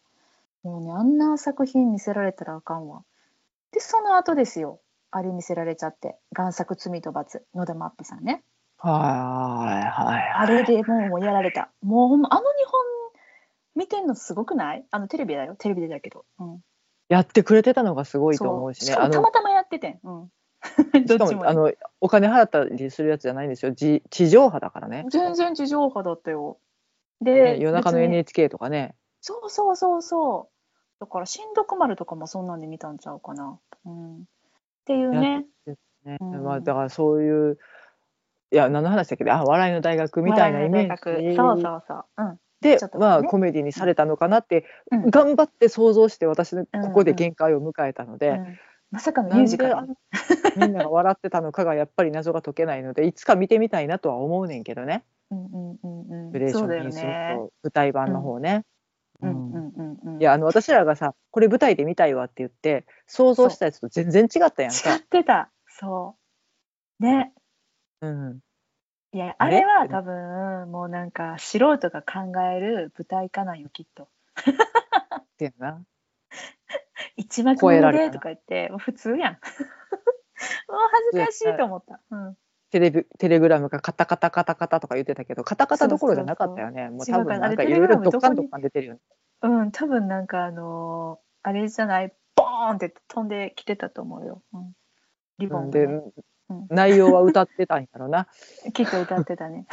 Speaker 1: もうね、あんな作品見せられたらあかんわ。で、その後ですよ。あれ見せられちゃって。贋作罪と罰、野田マップさんね。あれでもうやられた。もうほんま、あの日本見てんのすごくない？テレビだよ。テレビでだけど。
Speaker 2: やってくれてたのがすごいと思うしね。
Speaker 1: しかもたまたまやっててん。
Speaker 2: しかもお金払ったりするやつじゃないんですよ。地上波だからね。
Speaker 1: 全然地上波だったよ。で、
Speaker 2: 夜中の NHK とかね。
Speaker 1: そう。だから新読丸とかもそんなんで見たんちゃうかな。っていうね。
Speaker 2: まあだからそういう、いや何の話だっけど、笑いの大学みたいなイメージ。
Speaker 1: そう
Speaker 2: で、まあコメディにされたのかなって頑張って想像して、私のここで限界を迎えたので、
Speaker 1: まさかのミュージカル。
Speaker 2: みんなが笑ってたのかがやっぱり謎が解けないので、いつか見てみたいなとは思うねんけどね。グレーション・ミン・スミスと舞台版の方ね。いや私らがさ、これ舞台で見たいわって言って想像したやつと全然違ったやんか。
Speaker 1: 違ってた。そうね。いや、あれは多分もうなんか素人が考える舞台化なんよ、きっと。
Speaker 2: っていうな。
Speaker 1: 一幕ものでとか言ってもう普通やん。もう恥ずかしいと思った。
Speaker 2: テレグラムがカタカタカタカタとか言ってたけど、カタカタどころじゃなかったよね。もう多分なんかいろいろドッカン出てるよね。
Speaker 1: 多分なんかあれじゃない、ボーンって飛んできてたと思うよ。リボンがね。
Speaker 2: 内容は歌ってたんやろな。
Speaker 1: きっと歌ってたね。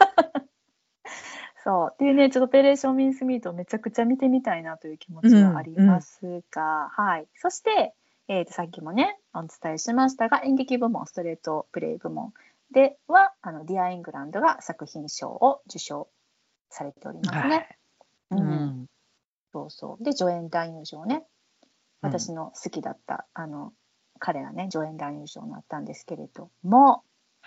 Speaker 1: そうっていうね、ちょっとオペレーションミンスミートをめちゃくちゃ見てみたいなという気持ちはありますが、はい。そして、さっきもねお伝えしましたが、演劇部門、ストレートプレイ部門ではディア・イングランドが作品賞を受賞されておりますね。そうで助演男優賞ね、私の好きだった彼がね助演男優賞になったんですけれども、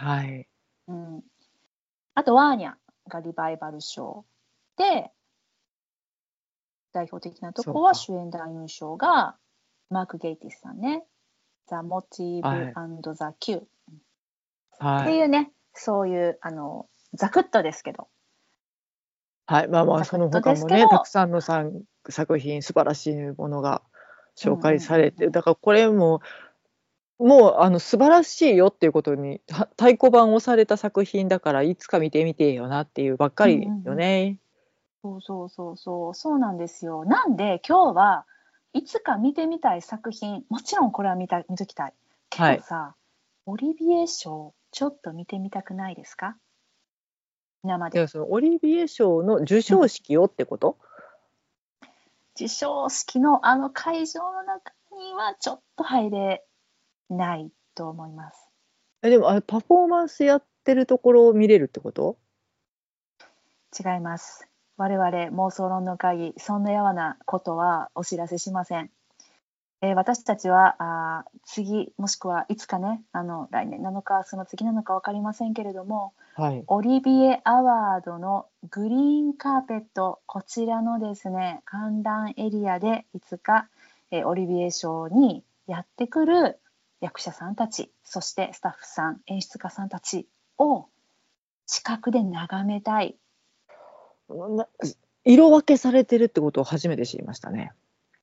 Speaker 1: あとワーニャがリバイバル賞で、代表的なとこは主演男優賞がマーク・ゲイティスさんね、ザ・モチーブ&ザ・キュー、っていうね、そういうざくっとですけど、
Speaker 2: まあその他もねたくさんの作品、素晴らしいものが紹介されて、だからこれも素晴らしいよっていうことに太鼓判を押された作品だから、いつか見てみてよなっていうばっかりよね。
Speaker 1: そうなんですよ。なんで今日はいつか見てみたい作品、もちろんこれは見ときたいけどさ、オリビエ賞ちょっと見てみたくないですか？生で。
Speaker 2: そのオリビエ賞の授賞式をってこと？
Speaker 1: 授賞式の会場の中にはちょっと入れないと思います。
Speaker 2: でもパフォーマンスやってるところを見れるってこと？
Speaker 1: 違います。我々妄想論の会議、そんなようなことはお知らせしません。 私たちは次もしくはいつかね、来年なのかその次なのか分かりませんけれども、
Speaker 2: はい。
Speaker 1: オリビエアワードのグリーンカーペット、こちらのですね観覧エリアでいつか、オリビエ賞にやってくる役者さんたち、そしてスタッフさん、演出家さんたちを近くで眺めたい。
Speaker 2: な色分けされてるってことを初めて知りましたね。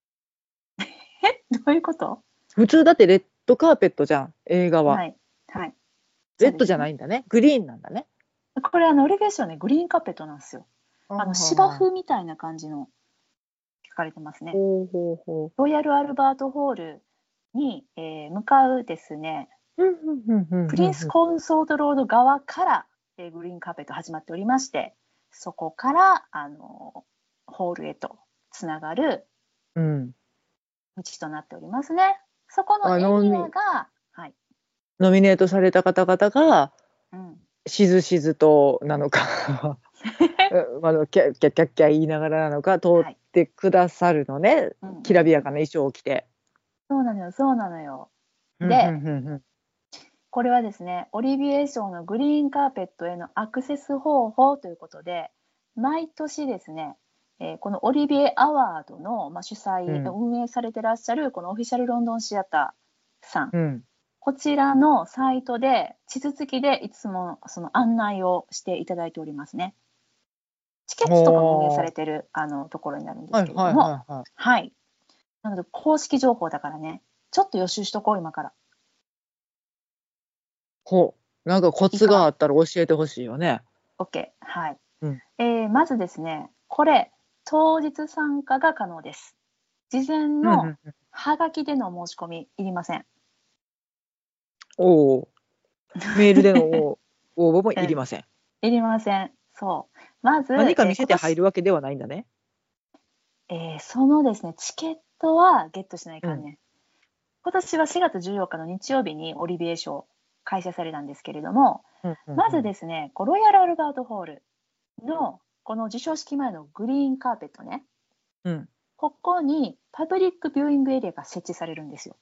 Speaker 1: どういうこと？
Speaker 2: 普通だってレッドカーペットじゃん、映画は。
Speaker 1: はいはい、
Speaker 2: レッドじゃないんだね。グリーンなんだね。
Speaker 1: これオリビエ賞ねグリーンカーペットなんですよ。芝生みたいな感じの書かれてますね。
Speaker 2: ほうほうほう。
Speaker 1: ロイヤルアルバートホールに、向かうですね、プリンスコンソートロード側から、グリーンカーペット始まっておりまして、そこからホールへとつながる道となっておりますね。そこのエリアが、はい、
Speaker 2: ノミネートされた方々が、しずしずとなのかキャッキャッキャ言いながらなのか通ってくださるのね、きらびやかな衣装を着て。
Speaker 1: そうなのよそうなのよ。で、これはですねオリビエ賞のグリーンカーペットへのアクセス方法ということで、毎年ですね、このオリビエアワードの、主催、運営されてらっしゃるこのオフィシャルロンドンシアターさん、こちらのサイトで地続きでいつもその案内をしていただいておりますね。チケットとかも運営されてるところになるんですけれども、はい。なので公式情報だからね、ちょっと予習しとこう今から。
Speaker 2: なんかコツがあったら教えてほしいよね。
Speaker 1: OK、はい。まずですね、これ当日参加が可能です。事前のハガキでの申し込みいりません。
Speaker 2: メールでの応募もいりません。
Speaker 1: いりません。そう。まず
Speaker 2: 何か見せて入るわけではないんだね。
Speaker 1: そのですね、チケットはゲットしないかんね。今年は4月14日の日曜日にオリビエ賞開催されたんですけれども、まずですね、ロイヤルアルバートホールのこの授賞式前のグリーンカーペットね、ここにパブリックビューイングエリアが設置されるんですよ。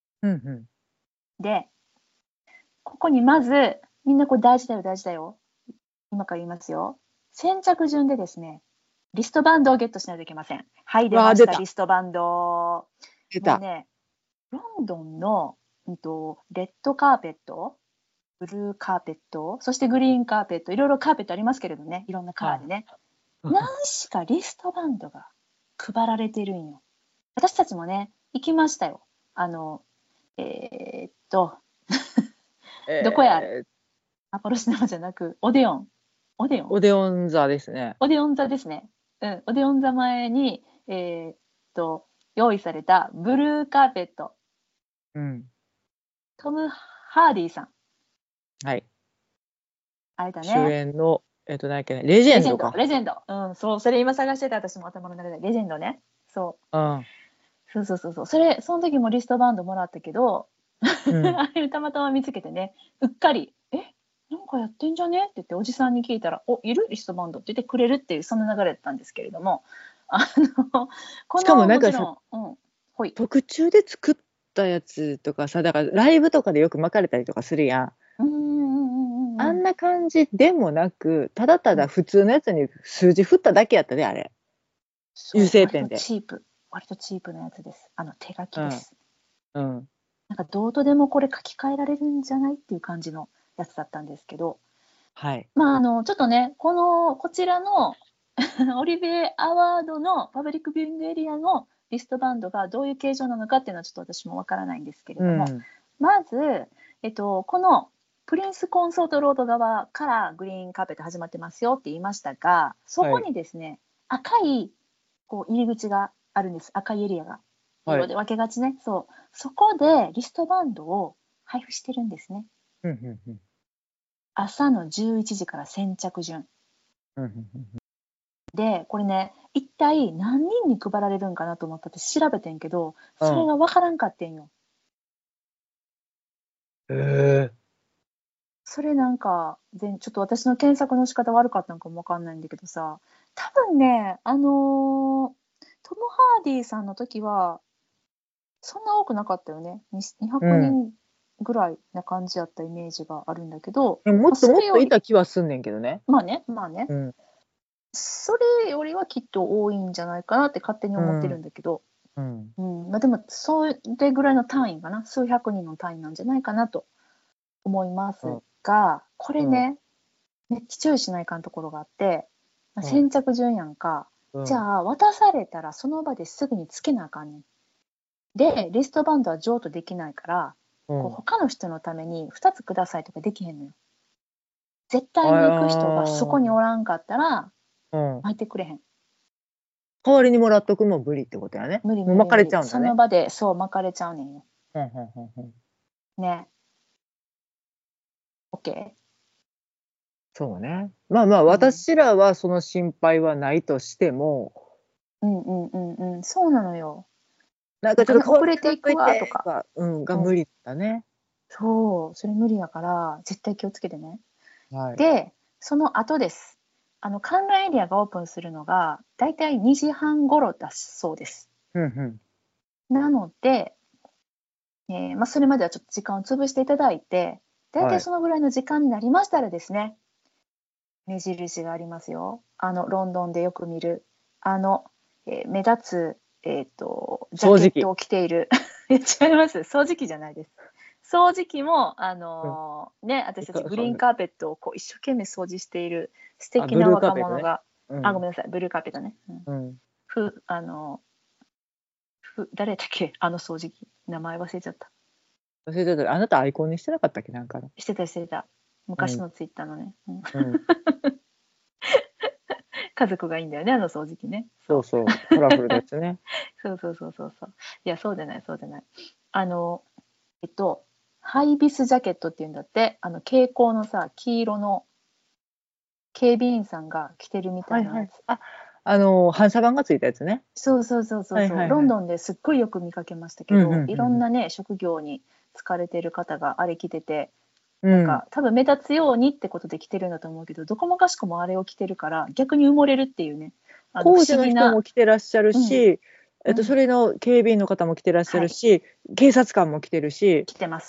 Speaker 1: で、ここにまずみんなこれ大事だよ大事だよ。今から言いますよ。先着順でですね、リストバンドをゲットしないといけません。はい、出ました、リストバンド。
Speaker 2: 出た。
Speaker 1: もうね、ロンドンの、レッドカーペット、ブルーカーペット、そしてグリーンカーペット、いろいろカーペットありますけれどね、いろんなカラーでね。何しかリストバンドが配られているんよ。私たちもね、行きましたよ。どこやアポロシネマじゃなく、オデオン
Speaker 2: 座ですね。
Speaker 1: オデオン座ですね。オデオン座前に、用意されたブルーカーペット。トム・ハーディさん。
Speaker 2: はい。
Speaker 1: あれだね。
Speaker 2: 主演の、何やっけね、レジェンドか。
Speaker 1: レジェンド。そう、それ今探してて、私も頭の中で。レジェンドね。そう。そう。その時もリストバンドもらったけど、あれたまたま見つけてね、うっかり、なんかやってんじゃねって言っておじさんに聞いたら、いるリストバンドって言ってくれるっていうそんな流れだったんですけれども、
Speaker 2: しかもなんかさ、特注で作ったやつとかさ、だからライブとかでよく巻かれたりとかするやん。あんな感じでもなく、ただただ普通のやつに数字振っただけやったで、あれ。油性ペンで。
Speaker 1: 割とチープなやつです。手書きです。なんかどうとでもこれ書き換えられるんじゃないっていう感じのやつだったんですけど、ちょっとねこちらのオリビエアワードのパブリックビューイングエリアのリストバンドがどういう形状なのかっていうのはちょっと私もわからないんですけれども、まず、このプリンスコンソートロード側からグリーンカーペット始まってますよって言いましたが、そこにですね、赤い入り口があるんです。赤いエリアが。色で分けがちね。そこでリストバンドを配布してるんですね。朝の11時から先着順。で、これね、一体何人に配られるんかなと思って私調べてんけど、それが分からんかってんよ。それなんか、ちょっと私の検索の仕方悪かったのかも分かんないんだけどさ、多分ね、トム・ハーディさんの時は、 そんな多くなかったよね。200人ぐらいな感じやったイメージがあるんだけど、
Speaker 2: もっともっといた気はすんねんけどね。
Speaker 1: まあね、それよりはきっと多いんじゃないかなって勝手に思ってるんだけど、まあ、でもそれぐらいの単位かな、数百人の単位なんじゃないかなと思いますが、これね、めっちゃ注意しないかんところがあって、まあ、先着順やんか、じゃあ渡されたらその場ですぐにつけなあかんねん。でリストバンドは譲渡できないから、こう他の人のために2つくださいとかできへんのよ。絶対に行く人がそこにおらんかったら巻いてくれへん。
Speaker 2: 代わりにもらっとくも無理ってことやね。
Speaker 1: 無理
Speaker 2: もう巻かれちゃうんだね。
Speaker 1: その場でそう巻かれちゃうねんよ。ね。OK？
Speaker 2: そうね。まあまあ、私らはその心配はないとしても、
Speaker 1: そうなのよ。
Speaker 2: なんかちょっと
Speaker 1: 遅れていくわとか、
Speaker 2: が無理だね。
Speaker 1: そう、それ無理だから絶対気をつけてね。で、その後です。観覧エリアがオープンするのがだいたい2時半頃だそうです。なので、まあ、それまではちょっと時間を潰していただいて、だいたいそのぐらいの時間になりましたらですね、目印がありますよ。ロンドンでよく見る目立つ、ジャケットを着ている違います、掃除機じゃないです。掃除機も私たちグリーンカーペットをこう一生懸命掃除している素敵な若者が、ごめんなさい、ブルーカーペットね。誰だっけ、掃除機、名前忘れちゃった。
Speaker 2: あなたアイコンにしてなかったっけ、なんかの。
Speaker 1: してた。昔のツイッターのね。家族がいいんだよね、掃除機ね。
Speaker 2: そう、カラフルですね。
Speaker 1: そう。いや、そうじゃない。ハイビスジャケットっていうんだって、蛍光のさ、黄色の警備員さんが着てるみたいなやつ。
Speaker 2: 反射板がついたやつね。
Speaker 1: そう。ロンドンですっごいよく見かけましたけど、いろんなね、職業に就かれてる方があれ着てて、なんか多分目立つようにってことで着てるんだと思うけど、どこもかしこもあれを着てるから逆に埋もれるっていうね。
Speaker 2: 工事の人も着てらっしゃるし、それの警備員の方も着てらっしゃるし、警察官も着てるし。
Speaker 1: 着てます。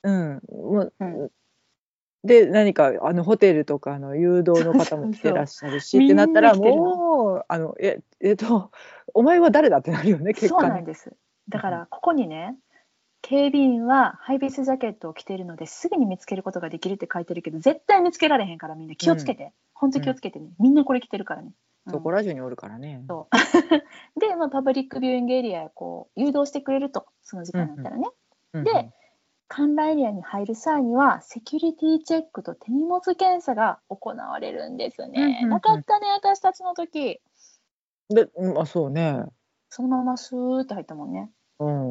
Speaker 2: で何かホテルとか誘導の方も来てらっしゃるしってなったら、もうお前は誰だってなるよね、結果ね。
Speaker 1: そうなんです。だからここにね、警備員はハイビスジャケットを着ているのですぐに見つけることができるって書いてるけど、絶対見つけられへんから、みんな気をつけて、本当気をつけてね、みんなこれ着てるからね。
Speaker 2: そこら中におるからね。
Speaker 1: で、パブリックビューイングエリアへこう誘導してくれると、その時間だったらね。で、観覧エリアに入る際にはセキュリティチェックと手荷物検査が行われるんですね。なかったね、私たちの時。
Speaker 2: そうね。
Speaker 1: そのままスーッと入ったもんね。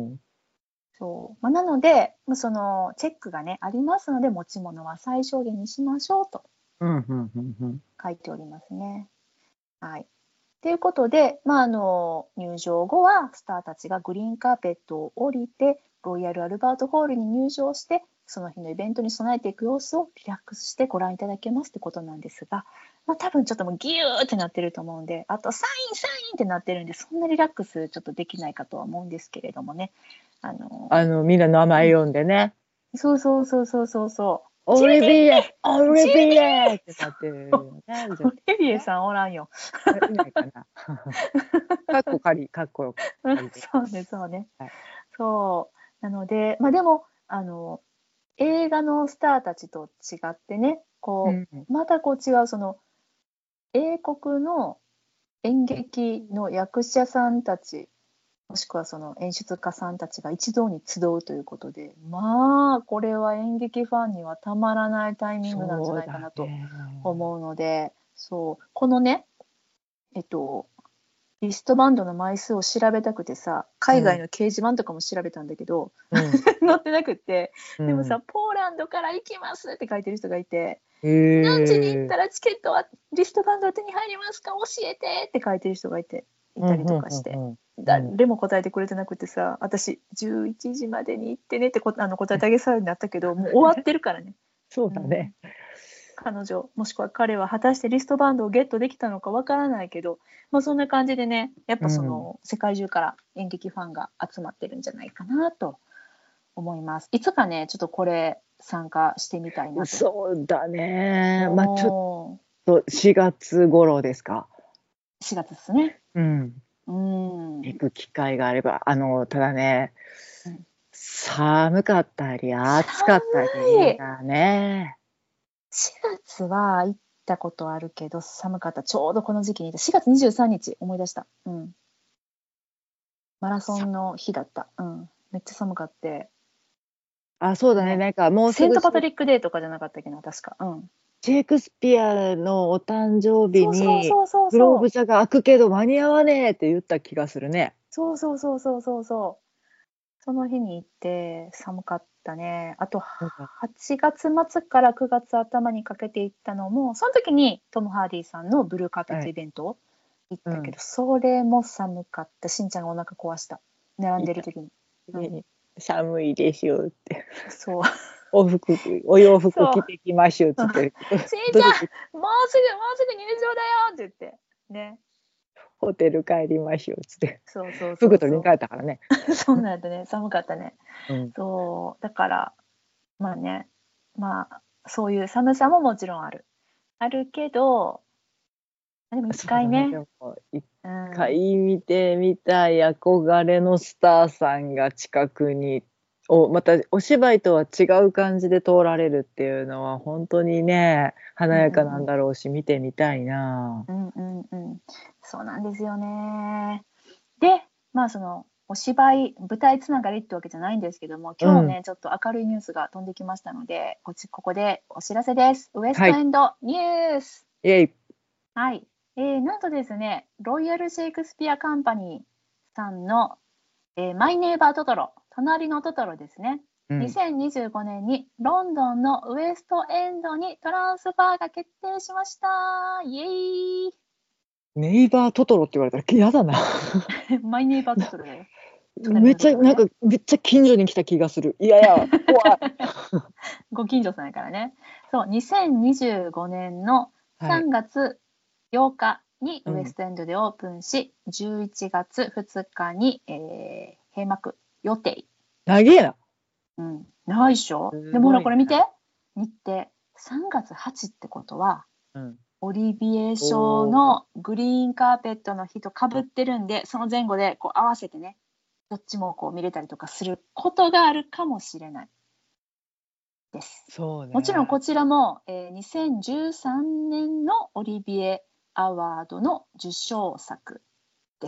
Speaker 1: なので、そのチェックがねありますので、持ち物は最小限にしましょうと書いておりますね。ということで、入場後はスターたちがグリーンカーペットを降りてロイヤルアルバートホールに入場して、その日のイベントに備えていく様子をリラックスしてご覧いただけますってことなんですが、多分ちょっともうギューってなってると思うんで、あとサインってなってるんで、そんなリラックスちょっとできないかとは思うんですけれどもね。
Speaker 2: みんな名前読んでね。
Speaker 1: そう。
Speaker 2: オリビエってなってるよね。
Speaker 1: オリビエさんおらんよ。
Speaker 2: いないかな。かっこ仮。
Speaker 1: そうね。そうなので、でも映画のスターたちと違ってね、また違う、その英国の演劇の役者さんたち、もしくはその演出家さんたちが一堂に集うということで、これは演劇ファンにはたまらないタイミングなんじゃないかなと思うので、このね、リストバンドの枚数を調べたくてさ、海外の掲示板とかも調べたんだけど、載ってなくって、でもさ、ポーランドから行きますって書いてる人がいて、何時に行ったらチケットはリストバンドは手に入りますか、教えてって書いてる人がいたりとかして、誰も答えてくれてなくてさ、私11時までに行ってねって答えてあげそうになったけど、もう終わってるからね。
Speaker 2: そうだね。
Speaker 1: 彼女もしくは彼は果たしてリストバンドをゲットできたのかわからないけど、まあ、そんな感じでね、やっぱその、世界中から演劇ファンが集まってるんじゃないかなと思います。いつかねちょっとこれ参加してみたいなと。
Speaker 2: そうだね。まあちょっと4月頃ですか。
Speaker 1: 4月ですね。
Speaker 2: 行く機会があれば。ただね、寒かったり暑かったりだね。
Speaker 1: 4月は行ったことあるけど寒かった。ちょうどこの時期にいた。4月23日思い出した。マラソンの日だった。めっちゃ寒かって。
Speaker 2: あ、そうだね。なんかもうすぐ
Speaker 1: セントパトリックデーとかじゃなかったっけな、確か。
Speaker 2: シェイクスピアのお誕生日に
Speaker 1: グ
Speaker 2: グローブ座が開くけど間に合わねえって言った気がするね。
Speaker 1: そう。その日に行って寒かったね。あと8月末から9月頭にかけて行ったのも、その時にトム・ハーディさんのブルーカーペットイベント行ったけど、それも寒かった。しんちゃんがお腹壊した。並んでる時に。
Speaker 2: 寒いでしょって。
Speaker 1: そう。
Speaker 2: お洋服着てきましょうっつって。
Speaker 1: しんちゃん、もうすぐ入場だよって言って。ね。
Speaker 2: ホテル帰りましょうっつって。
Speaker 1: そう。
Speaker 2: 服取りに帰ったからね。
Speaker 1: そんなんやったね。寒かったね。そう。だから、まあね。まあ、そういう寒さももちろんあるけど、でも一回ね。
Speaker 2: 一回見てみたい憧れのスターさんが近くにまたお芝居とは違う感じで通られるっていうのは本当にね華やかなんだろうし、見てみたいな。
Speaker 1: そうなんですよね。で、まあそのお芝居舞台つながりってわけじゃないんですけども、今日ね、ちょっと明るいニュースが飛んできましたので、ここでお知らせです。ウエストエンドニュース。
Speaker 2: イエイ。
Speaker 1: はい。なんとですね、ロイヤルシェイクスピアカンパニーさんの、マイネイバートトロ、隣のトトロですね。2025年にロンドンのウエストエンドにトランスファーが決定しました。イエーイ。
Speaker 2: ネイバートトロって言われたら嫌だな。
Speaker 1: マイネイバートトロだよ。
Speaker 2: めっちゃ近所に来た気がする。いや怖い。
Speaker 1: ご近所さんやからね。そう、2025年の3月8日にウエストエンドでオープンし、11月2日に、閉幕予定。
Speaker 2: 長えな。
Speaker 1: 長いっしょ。でもほらこれ見て。日程3月8ってことは、オリビエ賞のグリーンカーペットの日とかぶってるんで、その前後でこう合わせてね、どっちもこう見れたりとかすることがあるかもしれないです。
Speaker 2: そうね。
Speaker 1: もちろんこちらも、2013年のオリビエアワードの受賞作です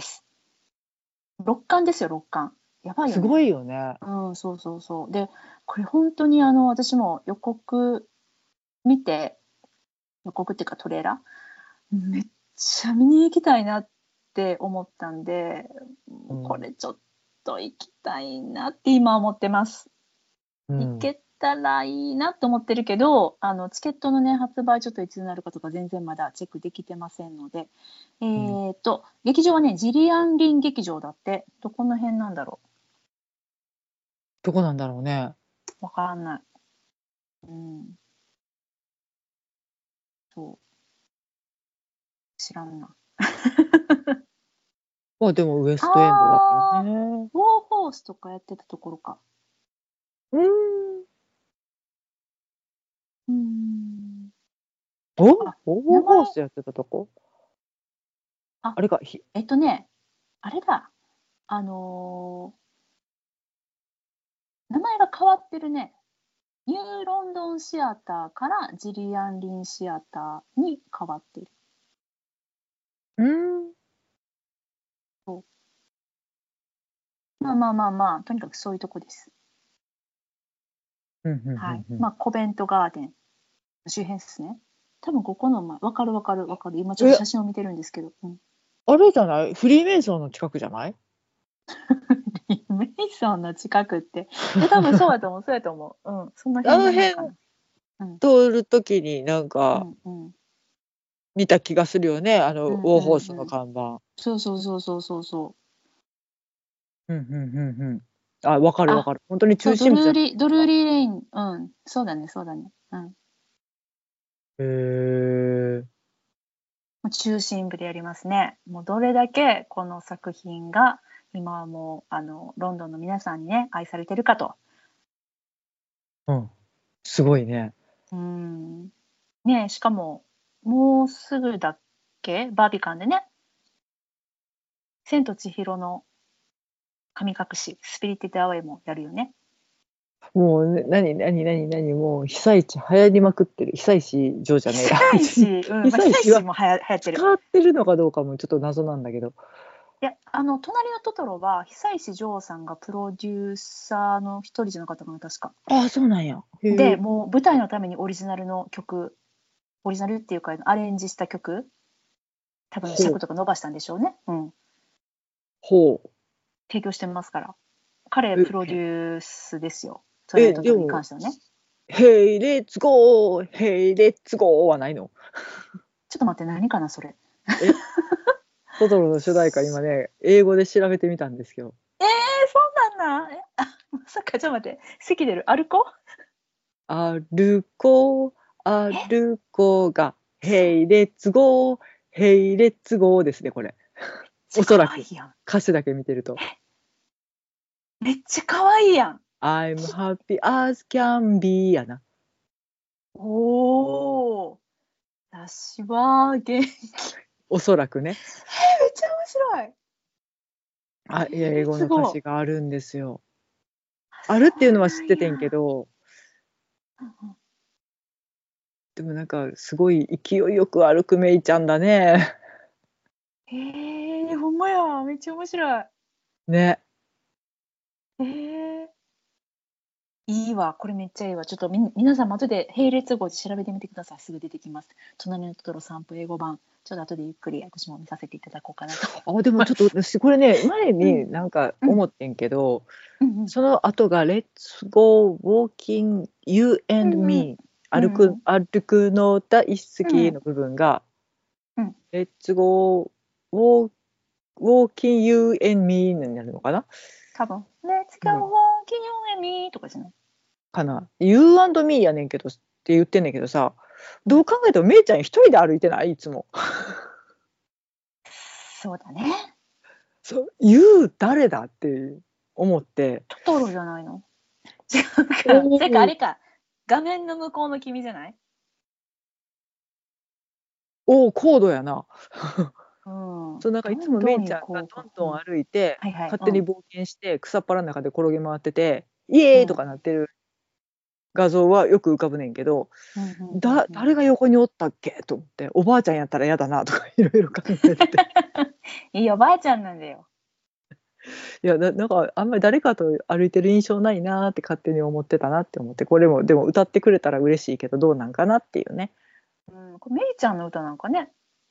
Speaker 1: 。6冠ですよ、6冠。やばいよね。
Speaker 2: すごいよね。
Speaker 1: そう。で、これ本当に私も予告見て、予告っていうかトレーラー、めっちゃ見に行きたいなって思ったんで、これちょっと行きたいなって今思ってます。行けたらいいなと思ってるけど、チケットのね、発売ちょっといつになるかとか全然まだチェックできてませんので、劇場はね、ジリアンリン劇場だって。どこの辺なんだろう。
Speaker 2: どこなんだろうね。
Speaker 1: わからない。そう。知らんな。
Speaker 2: まあでもウエストエンドだからね。ウォ
Speaker 1: ーホースとかやってたところか。
Speaker 2: ウォーホースやってたとこ？あれか。
Speaker 1: あれだ。名前が変わってるね。ニューロンドンシアターからジリアンリンシアターに変わってる。そう。まあ、とにかくそういうとこです。はい。まあ、コベントガーデン周辺ですね。多分ここの前、わかる。今ちょっと写真を見てるんですけど。
Speaker 2: あれじゃない？フリーメイソンの近くじゃない？
Speaker 1: フリーメイソンの近くって。多分そうやと思う。そんな辺じゃないかな。
Speaker 2: 通るときになんか、見た気がするよね。ウォーホースの看板。
Speaker 1: そう。
Speaker 2: あ、わかる。本当に中心部じゃん。
Speaker 1: ドルーリーレイン。そうだね。
Speaker 2: へえ。
Speaker 1: 中心部でやりますね。もうどれだけこの作品が今はもうロンドンの皆さんにね愛されてるかと。
Speaker 2: うん。すごいね。
Speaker 1: ね、しかももうすぐだっけ、バービカンでね、千と千尋の神隠し、スピリティッドアウェイもやるよね。
Speaker 2: もう、ね、何もう被災地流行りまくってる。被災地上じゃねえや。
Speaker 1: 被災地、被災地も流行ってる。
Speaker 2: 使ってるのかどうかもちょっと謎なんだけど。
Speaker 1: いや、隣のトトロは久石譲さんがプロデューサーの一人じゃなかったかな、確か。
Speaker 2: ああ、そうなんや。
Speaker 1: で、もう舞台のためにオリジナルの曲、オリジナルっていうかアレンジした曲、多分尺とか伸ばしたんでしょうね。
Speaker 2: ほう。
Speaker 1: 提供してますから。彼プロデュースですよ。トトロに関してはね。
Speaker 2: ヘイレッツゴー、ヘイレッツゴーはないの？
Speaker 1: ちょっと待って、何かなそれ。
Speaker 2: トトロの主題歌今ね、英語で調べてみたんですけど。
Speaker 1: そうなんだ。まさか、ちょっと待って、席出る。歩こ
Speaker 2: 歩こうが、ヘイレッツゴー、ヘイレッツゴーですね、これ。おそらく。歌詞だけ見てると。
Speaker 1: めっちゃ可愛いやん。
Speaker 2: I'm happy as can be やな。
Speaker 1: おー。私は元気。
Speaker 2: おそらくね。
Speaker 1: めっちゃ面
Speaker 2: 白い。英語の歌詞があるんですよ。あるっていうのは知っててんけど、でもなんかすごい勢いよく歩くメイちゃんだね。
Speaker 1: ほんまや、めっちゃ面白い。
Speaker 2: ね。
Speaker 1: いいわ、これめっちゃいいわ。ちょっと皆さんも後で並列号で調べてみてください。すぐ出てきます。隣のトトロ散歩英語版。ちょっと後でゆっくり私も見させていただこうかなと。
Speaker 2: でもちょっと私これね、前になんか思ってんけど、その後が Let's go walking you and me、歩くの大好きの部分が、Let's go walking you and me になるのかな？
Speaker 1: 多分 Let's go walking you and me とかじゃない
Speaker 2: かな。You and me やねんけどって言ってんねんけどさ、どう考えてもめいちゃん一人で歩いてない？いつも。
Speaker 1: そうだね。
Speaker 2: そう、You 誰だって思って。
Speaker 1: トトロじゃないの？違うか。それかあれか。画面の向こうの君じゃない？
Speaker 2: 高度やな。そうなんかいつもめいちゃんがどんどん歩いて、勝手に冒険して草っぱらの中で転げ回ってて、イエーイとかなってる画像はよく浮かぶねんけど、誰が横におったっけと思って、おばあちゃんやったら嫌だなとかいろいろ考えてて。
Speaker 1: いいおばあちゃんなんだよ。
Speaker 2: いやなんかあんまり誰かと歩いてる印象ないなって勝手に思ってたなって思って、これもでも歌ってくれたら嬉しいけどどうなんかなっていうね。
Speaker 1: これめいちゃんの歌なんかね。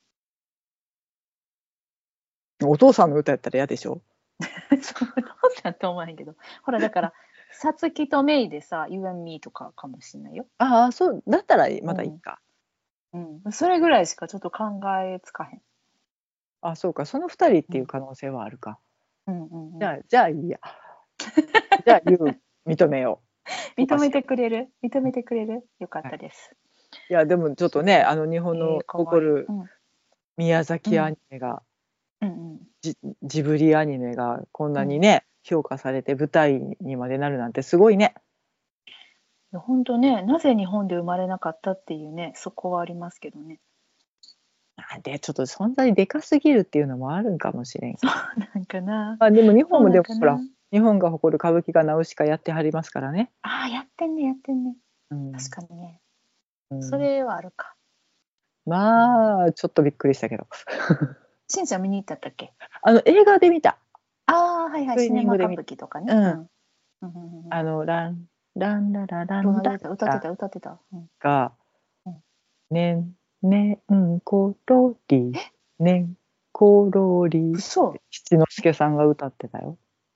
Speaker 2: お父さんの歌やったら嫌でしょ？
Speaker 1: そう、お父さんと思わへんけど、ほらだからさつきとめいでさ You and me とかかもしれないよ。
Speaker 2: そうだったらまだいいか。
Speaker 1: それぐらいしかちょっと考えつかへん。
Speaker 2: そうか、その2人っていう可能性はあるか。じゃあいいや。じゃあ認めよ
Speaker 1: う。認めてくれる？よかったです。
Speaker 2: いやでもちょっとね、日本の誇る宮崎アニメが、ジブリアニメがこんなにね、評価されて舞台にまでなるなんてすごいね。
Speaker 1: いや本当ね、なぜ日本で生まれなかったっていうね、そこはありますけどね。
Speaker 2: でちょっと存在でかすぎるっていうのもあるんかもしれんけど。
Speaker 1: そうなんかな。
Speaker 2: でも日本もでもほら、日本が誇る歌舞伎がナウシカやってはりますからね。
Speaker 1: やってんね。確かにね。それはあるか。
Speaker 2: まあちょっとびっくりしたけど。
Speaker 1: しんちゃん見に行ったっけ？
Speaker 2: 映画で見た。
Speaker 1: はいはい、シネマ歌舞伎とかね。
Speaker 2: ランランラランラ
Speaker 1: 歌ってた。
Speaker 2: が、ねんころり、ねんころり、七之助さんが歌ってたよ。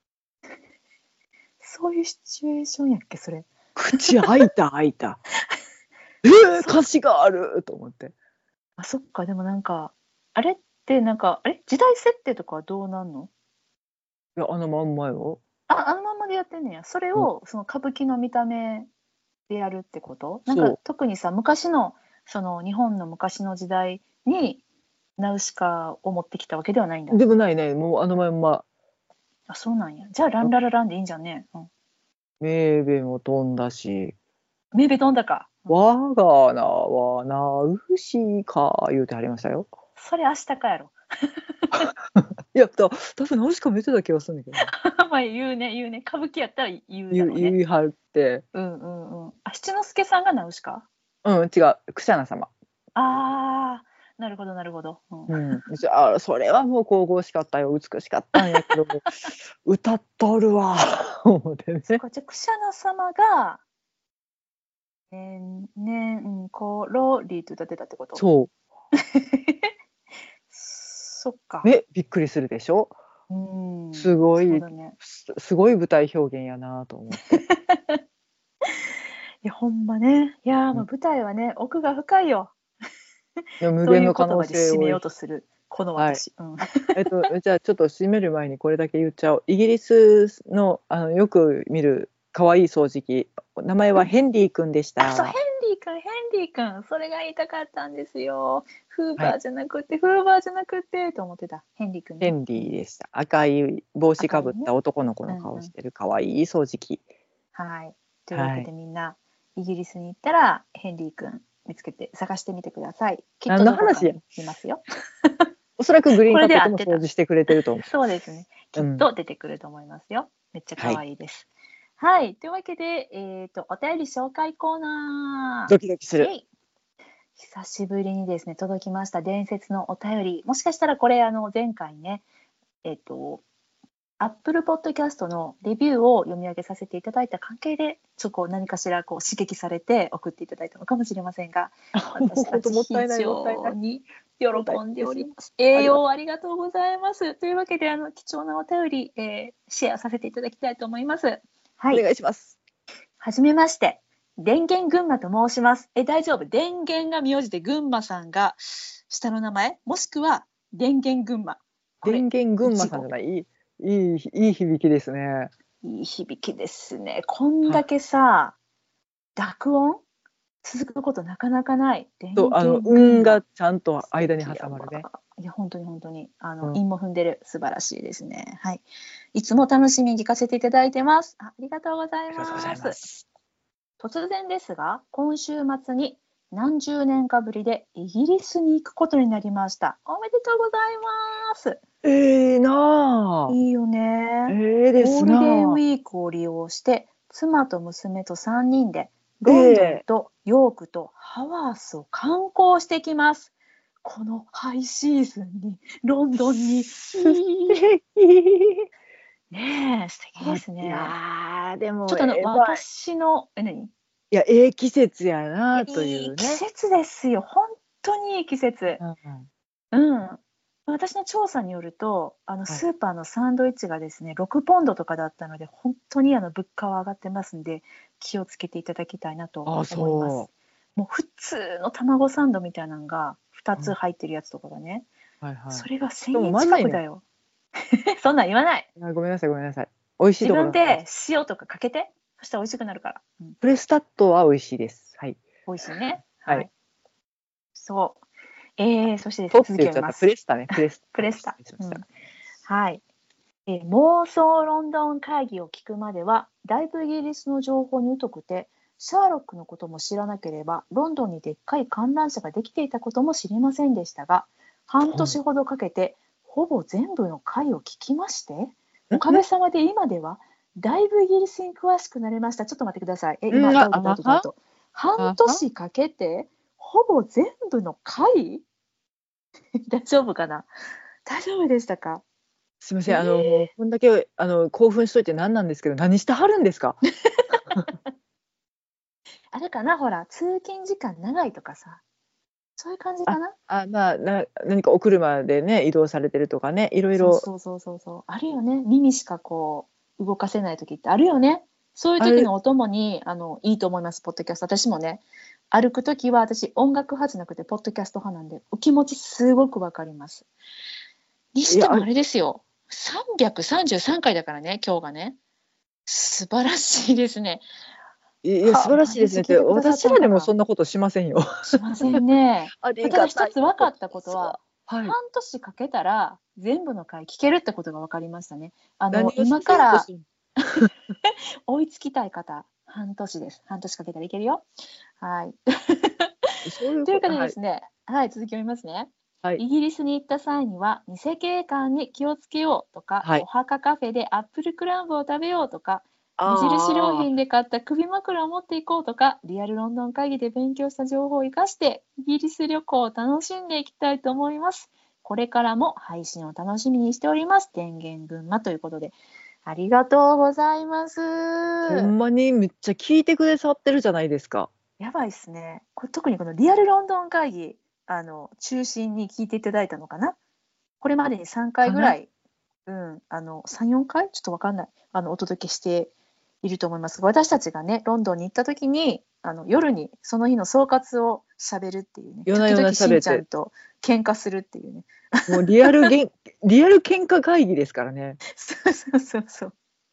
Speaker 1: そういうシチュエーションやっけ、それ。
Speaker 2: 口開いた。歌詞があると思って。
Speaker 1: そっか、でもなんか、あれってなんか、時代設定とかはどうなんの？
Speaker 2: いや、あのまんまよ。
Speaker 1: あのまんまでやってんねや。それを、その歌舞伎の見た目でやるってこと？なんか特にさ、昔のその日本の昔の時代にナウシカを持ってきたわけではないんだ。
Speaker 2: でもないね、もうあのまんま。
Speaker 1: あ、そうなんや。じゃあランララランでいいんじゃんね。
Speaker 2: メーベも飛んだし、
Speaker 1: メーベ飛んだか。
Speaker 2: 我が名はナウシカ言うてはりましたよ。
Speaker 1: それ明日かやろ。
Speaker 2: いや、多分ナウシカも言ってた気がするんだけど。
Speaker 1: まあ言うね。歌舞伎やったら言うだろうね。
Speaker 2: 言い張って。
Speaker 1: あ、七之助さんがナウシカ？
Speaker 2: 違う、クシャナ様。
Speaker 1: ああ、なるほど。
Speaker 2: じゃあそれはもう神々しかったよ、美しかったんやけど歌っとるわ思ってね。
Speaker 1: じゃあクシャナ様がコロリって歌ってたってこと？
Speaker 2: そう
Speaker 1: そっか。
Speaker 2: びっくりするでしょ。すごい、すごい舞台表現やなと思って
Speaker 1: いやほんまね。いやもう舞台はね、奥が深いよ。
Speaker 2: 無限の可能性を。
Speaker 1: 締めようとするこの私。
Speaker 2: じゃあちょっと締める前にこれだけ言っちゃおう。イギリスのよく見る可愛い掃除機、名前はヘンリーくんでした。
Speaker 1: そう、ヘンリーくん、それが言いたかったんですよ。フーバーじゃなくてと思ってた。ヘンリーくん、
Speaker 2: ヘンリーでした。赤い帽子かぶった男の子の顔してる可愛い掃除機。
Speaker 1: はい。というわけでみんな、イギリスに行ったらヘンリーくん見つけて探してみてください。きっとどこかにいますよ。
Speaker 2: おそらくグリーンカーペットも掃除してくれてると思う。
Speaker 1: そうですね。きっと出てくると思いますよ。めっちゃ可愛いです。はい。というわけで、お便り紹介コーナー。
Speaker 2: ドキドキする。
Speaker 1: 久しぶりにですね、届きました伝説のお便り。もしかしたらこれ、前回ね、Apple Podcast のレビューを読み上げさせていただいた関係で、何かしら刺激されて送っていただいたのかもしれませんが、私たち非常に喜んでおります。栄養ありがとうございます。というわけで、貴重なお便り、シェアさせていただきたいと思います。
Speaker 2: はい。お願いします。
Speaker 1: はじめまして。電源群馬と申します。大丈夫。電源が名字で群馬さんが下の名前、もしくは電源群馬。
Speaker 2: 電源群馬さんじゃない。いい響きですね。
Speaker 1: いい響きですね。こんだけさ、濁音続くことなかなかない。
Speaker 2: 運がちゃんと間に挟まるね。
Speaker 1: いや本当に韻も踏んでる。素晴らしいですね。はい。いつも楽しみに聞かせていただいてます。ありがとうございます。突然ですが、今週末に何十年かぶりでイギリスに行くことになりました。おめでとうございます。
Speaker 2: なあ。
Speaker 1: いいよね。
Speaker 2: ですな。
Speaker 1: ゴールデンウィークを利用して妻と娘と3人でロンドンとヨークとハワースを観光してきます。このハイシーズンにロンドンに。素敵。ねえ、素敵ですね。
Speaker 2: でも
Speaker 1: ちょっと私の何？
Speaker 2: いや季節やなというね。
Speaker 1: いい季節ですよ。本当にいい季節。私の調査によるとスーパーのサンドイッチがですね6ポンドとかだったので、本当に物価は上がってますんで気をつけていただきたいなと思います。もう普通の卵サンドみたいなのが2つ入ってるやつとかがね、それが1000円近くだよ。そんなん言わない。
Speaker 2: ごめんなさい美味しいところ。
Speaker 1: 自分で塩とかかけて、そしたら美味しくなるから。
Speaker 2: プレスタットは美味しいです。はい。
Speaker 1: 美味しいね。はい。そう。そして
Speaker 2: 続きを見ます。プレスタね。
Speaker 1: プレスタ。はい。妄想ロンドン会議を聞くまではだいぶイギリスの情報に疎くて、シャーロックのことも知らなければロンドンにでっかい観覧車ができていたことも知りませんでしたが、半年ほどかけてほぼ全部の回を聞きまして、おかげさまで今ではだいぶイギリスに詳しくなれました。ちょっと待ってください。今どう半年かけてほぼ全部の回大丈夫かな？大丈夫でしたか？
Speaker 2: すみません、こんだけ興奮しといて何なんですけど、何してはるんですか？
Speaker 1: あれかな、ほら通勤時間長いとかさ、そういう感じかな。
Speaker 2: 何かお車でね移動されてるとかね、いろいろ。
Speaker 1: そうあるよね。耳しか動かせない時ってあるよね。そういう時のお供にいいと思います。ポッドキャスト。私もね、歩く時は私音楽派じゃなくてポッドキャスト派なんで、お気持ちすごくわかります。にしてもあれですよ、333回だからね、今日がね。素晴らしいですね。
Speaker 2: いや、素晴らしいですねって、私らでもそんなことしませんよ。
Speaker 1: しませんね。
Speaker 2: あり
Speaker 1: ただ一
Speaker 2: がたい
Speaker 1: つ分かったことは、
Speaker 2: はい。
Speaker 1: 半年かけたら全部の回聞けるってことが分かりましたね。
Speaker 2: 何をさ
Speaker 1: 今から
Speaker 2: せようとする
Speaker 1: 追いつきたい方、半年です。半年かけたらいけるよ。はい。
Speaker 2: そういう
Speaker 1: ということで
Speaker 2: はい。
Speaker 1: ですね、はい、続きを読みますね。
Speaker 2: はい。
Speaker 1: イギリスに行った際には、偽警官に気をつけようとか、
Speaker 2: はい。
Speaker 1: お墓カフェでアップルクランブを食べようとか、無印良
Speaker 2: ああ、
Speaker 1: 品で買った首枕を持っていこうとか、リアルロンドン会議で勉強した情報を生かして、イギリス旅行を楽しんでいきたいと思います。これからも配信を楽しみにしております。電源群馬ということで、ありがとうございます。
Speaker 2: ほんまにめっちゃ聞いてくださってるじゃないですか。
Speaker 1: やばいっすね。特にこのリアルロンドン会議、中心に聞いていただいたのかな。これまでに3回
Speaker 2: かな？
Speaker 1: ぐらい、3、4回ちょっとわかんない。お届けしていると思いますが、私たちがね、ロンドンに行った時に、夜にその日の総括を喋るっていうね、
Speaker 2: 夜な夜な
Speaker 1: 時々しん
Speaker 2: 喋って、
Speaker 1: ちゃんと喧嘩するっていうね。
Speaker 2: もうリアル喧嘩会議ですからね。
Speaker 1: そうそうそうそう。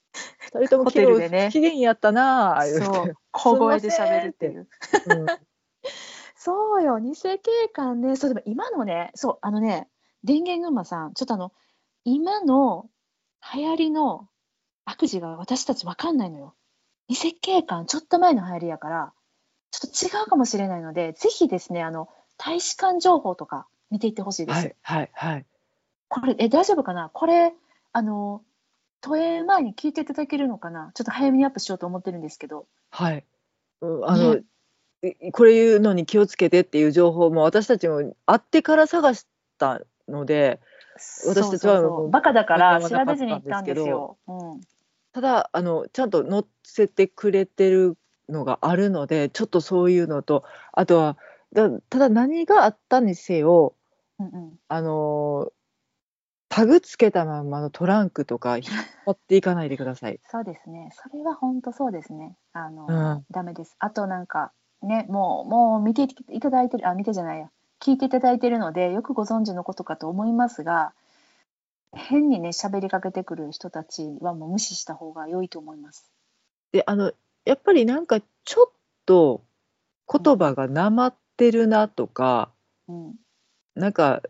Speaker 2: 2人とも
Speaker 1: ホ
Speaker 2: 昨日
Speaker 1: テルでね、
Speaker 2: 不機嫌やったなあ言う
Speaker 1: そう、
Speaker 2: て、
Speaker 1: 小
Speaker 2: すんませ
Speaker 1: 声で喋る
Speaker 2: んって。
Speaker 1: っていう。
Speaker 2: うん。
Speaker 1: そうよ、偽警官ね。そう、でも今のね、そう、電源群馬さん、ちょっと今の流行りの悪事が私たちわかんないのよ。偽警官、ちょっと前の流行りやから、ちょっと違うかもしれないので、ぜひですね、大使館情報とか見ていってほしいです。
Speaker 2: はいはいはい。
Speaker 1: これ、大丈夫かなこれ、都営前に聞いていただけるのかな。ちょっと早めにアップしようと思ってるんですけど。
Speaker 2: はい。うん、
Speaker 1: ね。
Speaker 2: これいうのに気をつけてっていう情報も私たちも会ってから探したので、私
Speaker 1: そう
Speaker 2: たちは
Speaker 1: そうそう。
Speaker 2: もう
Speaker 1: バカだか
Speaker 2: 間に合
Speaker 1: ら調
Speaker 2: わなかったん
Speaker 1: べずに行ったん
Speaker 2: ですけど、
Speaker 1: ですよ。うん。
Speaker 2: ただちゃんと載せてくれてるのがあるので、ちょっとそういうのと、あとは、ただ何があったにせよ、
Speaker 1: うんうん。
Speaker 2: あの、タグつけたまんまのトランクとか引っ張っていかないでください。
Speaker 1: そうですね。それは本当そうですね。
Speaker 2: うん。
Speaker 1: ダメです。あとなんか、ね、もう見ていただいてる、見てじゃないや、聞いていただいてるので、よくご存知のことかと思いますが、変にね、喋りかけてくる人たちはもう無視した方が良いと思います。
Speaker 2: で、やっぱりなんかちょっと言葉
Speaker 1: うん
Speaker 2: がなまってるなとか、
Speaker 1: うん。うん。
Speaker 2: なんか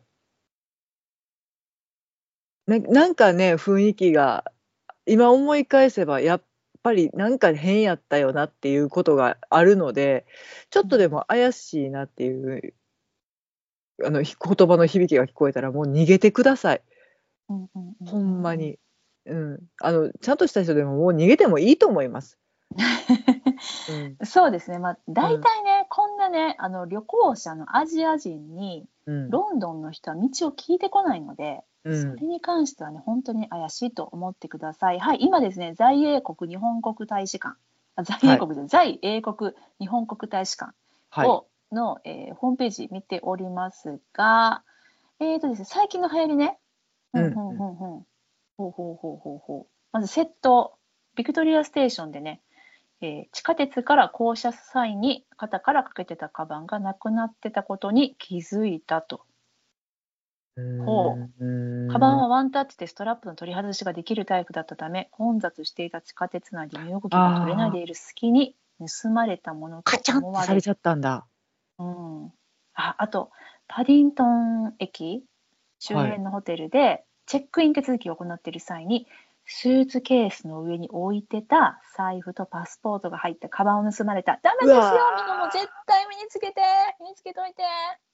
Speaker 2: なんかね、雰囲気が、今思い返せばやっぱりなんか変やったよなっていうことがあるので、ちょっとで
Speaker 1: うん
Speaker 2: も怪しいなっていう、言葉の響きが聞こえたらもう逃げてください。
Speaker 1: うんうんうん
Speaker 2: ほ
Speaker 1: うんうん。
Speaker 2: んまに。うん。ちゃんとした人でももう逃げてもいいと思います。うん。
Speaker 1: そうですね。大
Speaker 2: うん。
Speaker 1: 体ね、こんなね、旅行者のアジア人に、
Speaker 2: うん。
Speaker 1: ロンドンの人は道を聞いてこないので、
Speaker 2: うん。
Speaker 1: それに関してはね、本当に怪しいと思ってください。はい、今ですね、在英国日本国大使館、在
Speaker 2: はい。
Speaker 1: 英国で、在英国日本国大使館
Speaker 2: はい。
Speaker 1: の、ホームページ見ておりますが、ですね、最近の流行りね、うんうん
Speaker 2: うんうん。
Speaker 1: うんうん。ほうほうほうほうほう。まずセット、ビクトリアステーションでね、地下鉄から降車際に肩からかけてたカバンがなくなってたことに気づいたと。
Speaker 2: う
Speaker 1: ほう。
Speaker 2: ー
Speaker 1: カバン
Speaker 2: ん。
Speaker 1: はワンタッチでストラップの取り外しができるタイプだったため、混雑していた地下鉄内で身動きが取れない
Speaker 2: ああ、
Speaker 1: でいる隙に盗まれたものと
Speaker 2: カチャンっ
Speaker 1: 思われ、
Speaker 2: てされちゃったんだ。
Speaker 1: うん。あと、パディントン駅周
Speaker 2: はい。
Speaker 1: 辺のホテルでチェックイン手続きを行っている際に、スーツケースの上に置いてた財布とパスポートが入ったカバンを盗まれた。ダメ
Speaker 2: う
Speaker 1: ですよ、みんなもう絶
Speaker 2: わー。
Speaker 1: 対身につけといて。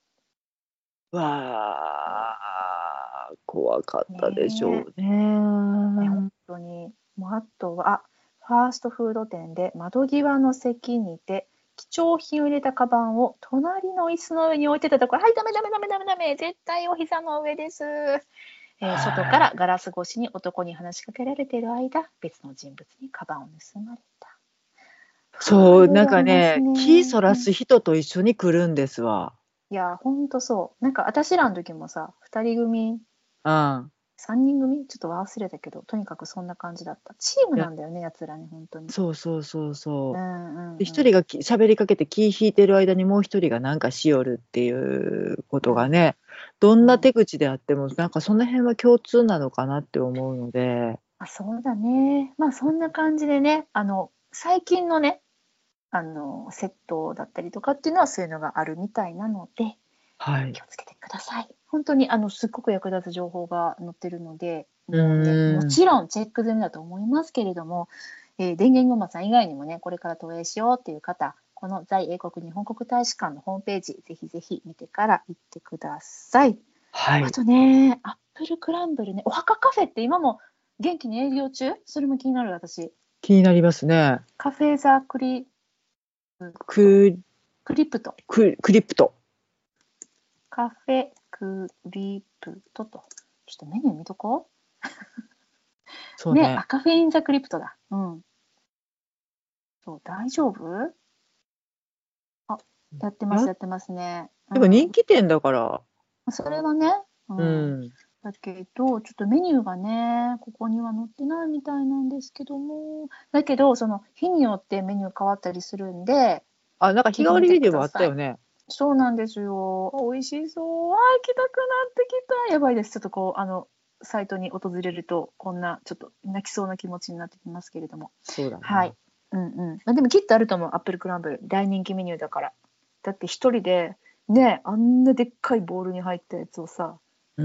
Speaker 2: わあ、怖かったでしょ
Speaker 1: ね
Speaker 2: う
Speaker 1: え、ね、本
Speaker 2: ね。
Speaker 1: 当に。もうあとは、ファーストフード店で窓際の席にて、貴重品を入れたカバンを隣の椅子の上に置いてたところ、はい、ダメダメダメダメダメ、絶対お膝の上です。外か
Speaker 2: はい。
Speaker 1: らガラス越しに男に話しかけられている間、別の人物にカバンを盗まれた。はあ、い
Speaker 2: そう、なん
Speaker 1: ろいろあります
Speaker 2: かね、気
Speaker 1: ね。
Speaker 2: そらす人と一緒に来るんですわ。
Speaker 1: いや、ほんとそう。なんか私らの時もさ、2人組、
Speaker 2: うん。
Speaker 1: 3人組ちょっと忘れたけど、とにかくそんな感じだった。チーム
Speaker 2: いや、
Speaker 1: なんだよね、やつらね、本当に。
Speaker 2: そうそうそう
Speaker 1: う
Speaker 2: そう。
Speaker 1: んう
Speaker 2: で、
Speaker 1: んうん。
Speaker 2: 一人が喋りかけて気引いてる間にもう一人がなんかしよるっていうことがね、どん
Speaker 1: うん。
Speaker 2: な手口であっても、なんかその辺は共通なのかなって思うので、
Speaker 1: そうだね。まあそんな感じでね、最近のね、 セットだったりとかっていうのはそういうのがあるみたいなので、
Speaker 2: はい、
Speaker 1: 気をつけてください。本当にすっごく役立つ情報が載ってるので、もちろんチェック済みだと思いますけれども、電源群馬さん以外にもね、これから投影しようっていう方、この在英国日本国大使館のホームページ、ぜひぜひ見てから行ってください。
Speaker 2: はい、
Speaker 1: あとね、アップルクランブルね、お墓カフェって今も元気に営業中？それも気になる、私。
Speaker 2: 気になりますね。
Speaker 1: カフェザクリプト。
Speaker 2: クリプト。
Speaker 1: カフェクリプトと。ちょっとメニュー見とこう。
Speaker 2: そうね。
Speaker 1: カフェインザクリプトだ。うん。そう、大丈夫？やってますね。
Speaker 2: でも人気店だから。
Speaker 1: それはね。だけど、ちょっとメニューがね、ここには載ってないみたいなんですけども、だけど、その日によってメニュー変わったりするんで、
Speaker 2: なんか日替わりメニューもあったよね。
Speaker 1: そうなんですよ。美味しそう。行きたくなってきた。やばいです。ちょっとサイトに訪れると、こんなちょっと泣きそうな気持ちになってきますけれども。
Speaker 2: そうだね。
Speaker 1: はい。でもきっとあると思う。アップルクランブル。大人気メニューだから。だって一人で、ね、あんなでっかいボウルに入ったやつをさ、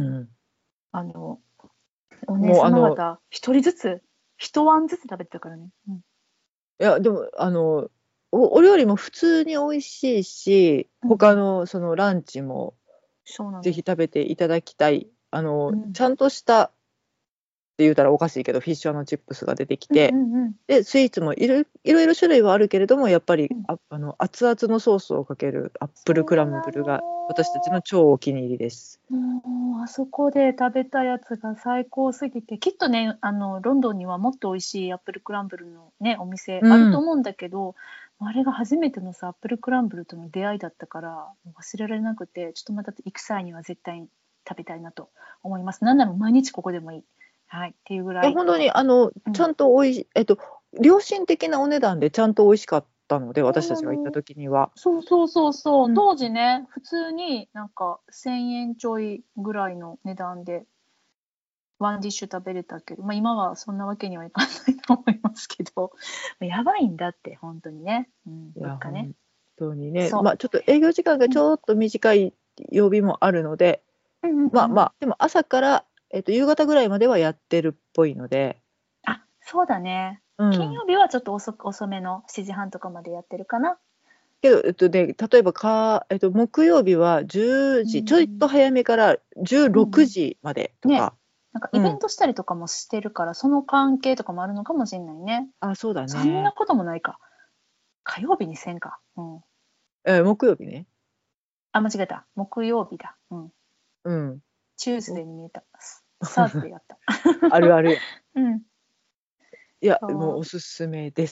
Speaker 1: お姉様方、一人ずつ、一碗ずつ食べてたからね。
Speaker 2: いや、でも、お料理も普通に美味しいし、他のそのランチも、ぜひ食べていただきたい。ちゃんとしたって言うたらおかしいけどフィッシュ&チップスが出てきて、でスイーツもいろいろ種類はあるけれども、やっぱり、熱々のソースをかけるアップルクランブルが私たちの超お気に入りです。
Speaker 1: もうあそこで食べたやつが最高すぎて、きっとねロンドンにはもっと美味しいアップルクランブルのねお店あると思うんだけど、あれが初めてのさアップルクランブルとの出会いだったから忘れられなくて、ちょっとまた行く際には絶対に食べたいなと思います。なんなら毎日ここでもいい。はい、っていうぐらい。
Speaker 2: 本当にちゃんと美味しい、良心的なお値段でちゃんと美味しかったので、私たちが行った時には。
Speaker 1: そう、当時ね、普通になんか1000円ちょいぐらいの値段でワンディッシュ食べれたけど、今はそんなわけにはいかないと思いますけど、やばいんだって本当にね。物価ね。
Speaker 2: 本当にね。ちょっと営業時間がちょっと短い曜日もあるので、でも朝から夕方ぐらいまではやってるっぽいので。
Speaker 1: そうだね。金曜日はちょっと遅めの7時半とかまでやってるかな。
Speaker 2: けど、例えば木曜日は10時、ちょいと早めから16時までとか。
Speaker 1: なんかイベントしたりとかもしてるから、その関係とかもあるのかもしれないね。
Speaker 2: そうだね。
Speaker 1: そんなこともないか。火曜日にせんか。
Speaker 2: 木曜日ね。
Speaker 1: 間違えた。木曜日だ。チューズデーに見えた。サーズデーやった。
Speaker 2: あるある。いや、
Speaker 1: そう
Speaker 2: もうおすすめです。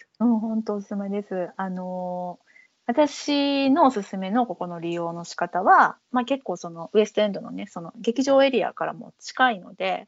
Speaker 1: 本当おすすめです。私のおすすめのここの利用の仕方は、結構そのウエストエンドのね、その劇場エリアからも近いので、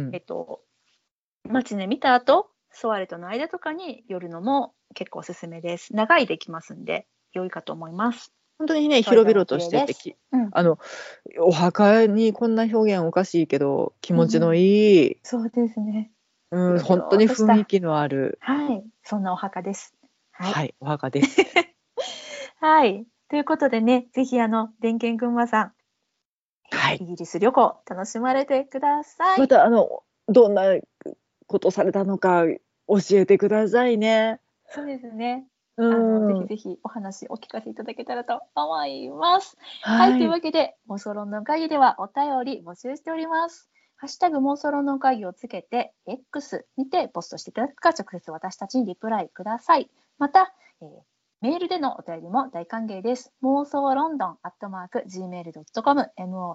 Speaker 1: 街で見た後、ソワレとの間とかに寄るのも結構おすすめです。長いできますんで、良いかと思います。
Speaker 2: 本当にね、広々としてて、お墓にこんな表現おかしいけど、気持ちのいい。
Speaker 1: そうですね。
Speaker 2: 本当に雰囲気のある。
Speaker 1: はい、そんなお墓です。
Speaker 2: はい、お墓です。
Speaker 1: はい、ということでね、ぜひ電源群馬さん、イギリス旅行楽しまれてください。
Speaker 2: またどんなことされたのか教えてくださいね。
Speaker 1: そうですね。ぜひぜひお話お聞かせいただけたらと思います。はい、というわけで妄想ロンドン会議ではお便り募集しております。ハッシュタグ妄想ロンドン会議をつけて X にてポストしていただくか、直接私たちにリプライください。また、メールでのお便りも大歓迎です。妄想ロンドン@gmail.com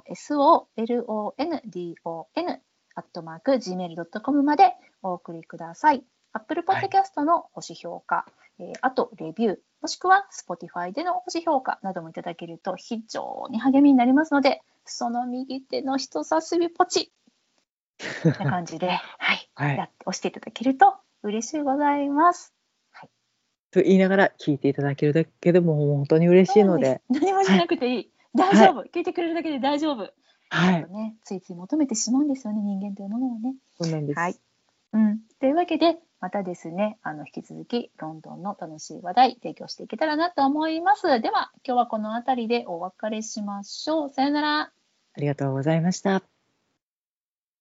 Speaker 1: mosolondon@gmail.com までお送りください。Apple Podcast の星評価、あとレビュー、もしくは Spotify での星評価などもいただけると非常に励みになりますので、その右手の人差し指ポチな感じで、やって押していただけると嬉しいございます。
Speaker 2: と言いながら聞いていただけるだけでも本当に嬉しいので。
Speaker 1: 何もしなくていい。大丈夫。聞いてくれるだけで大丈夫。ついつい求めてしまうんですよね、人間というものはね。
Speaker 2: そうなんです。
Speaker 1: というわけで、 またですね、引き続きロンドンの楽しい話題提供していけたらなと思います。では今日はこの辺りでお別れしましょう。さよなら。
Speaker 2: ありがとうございました。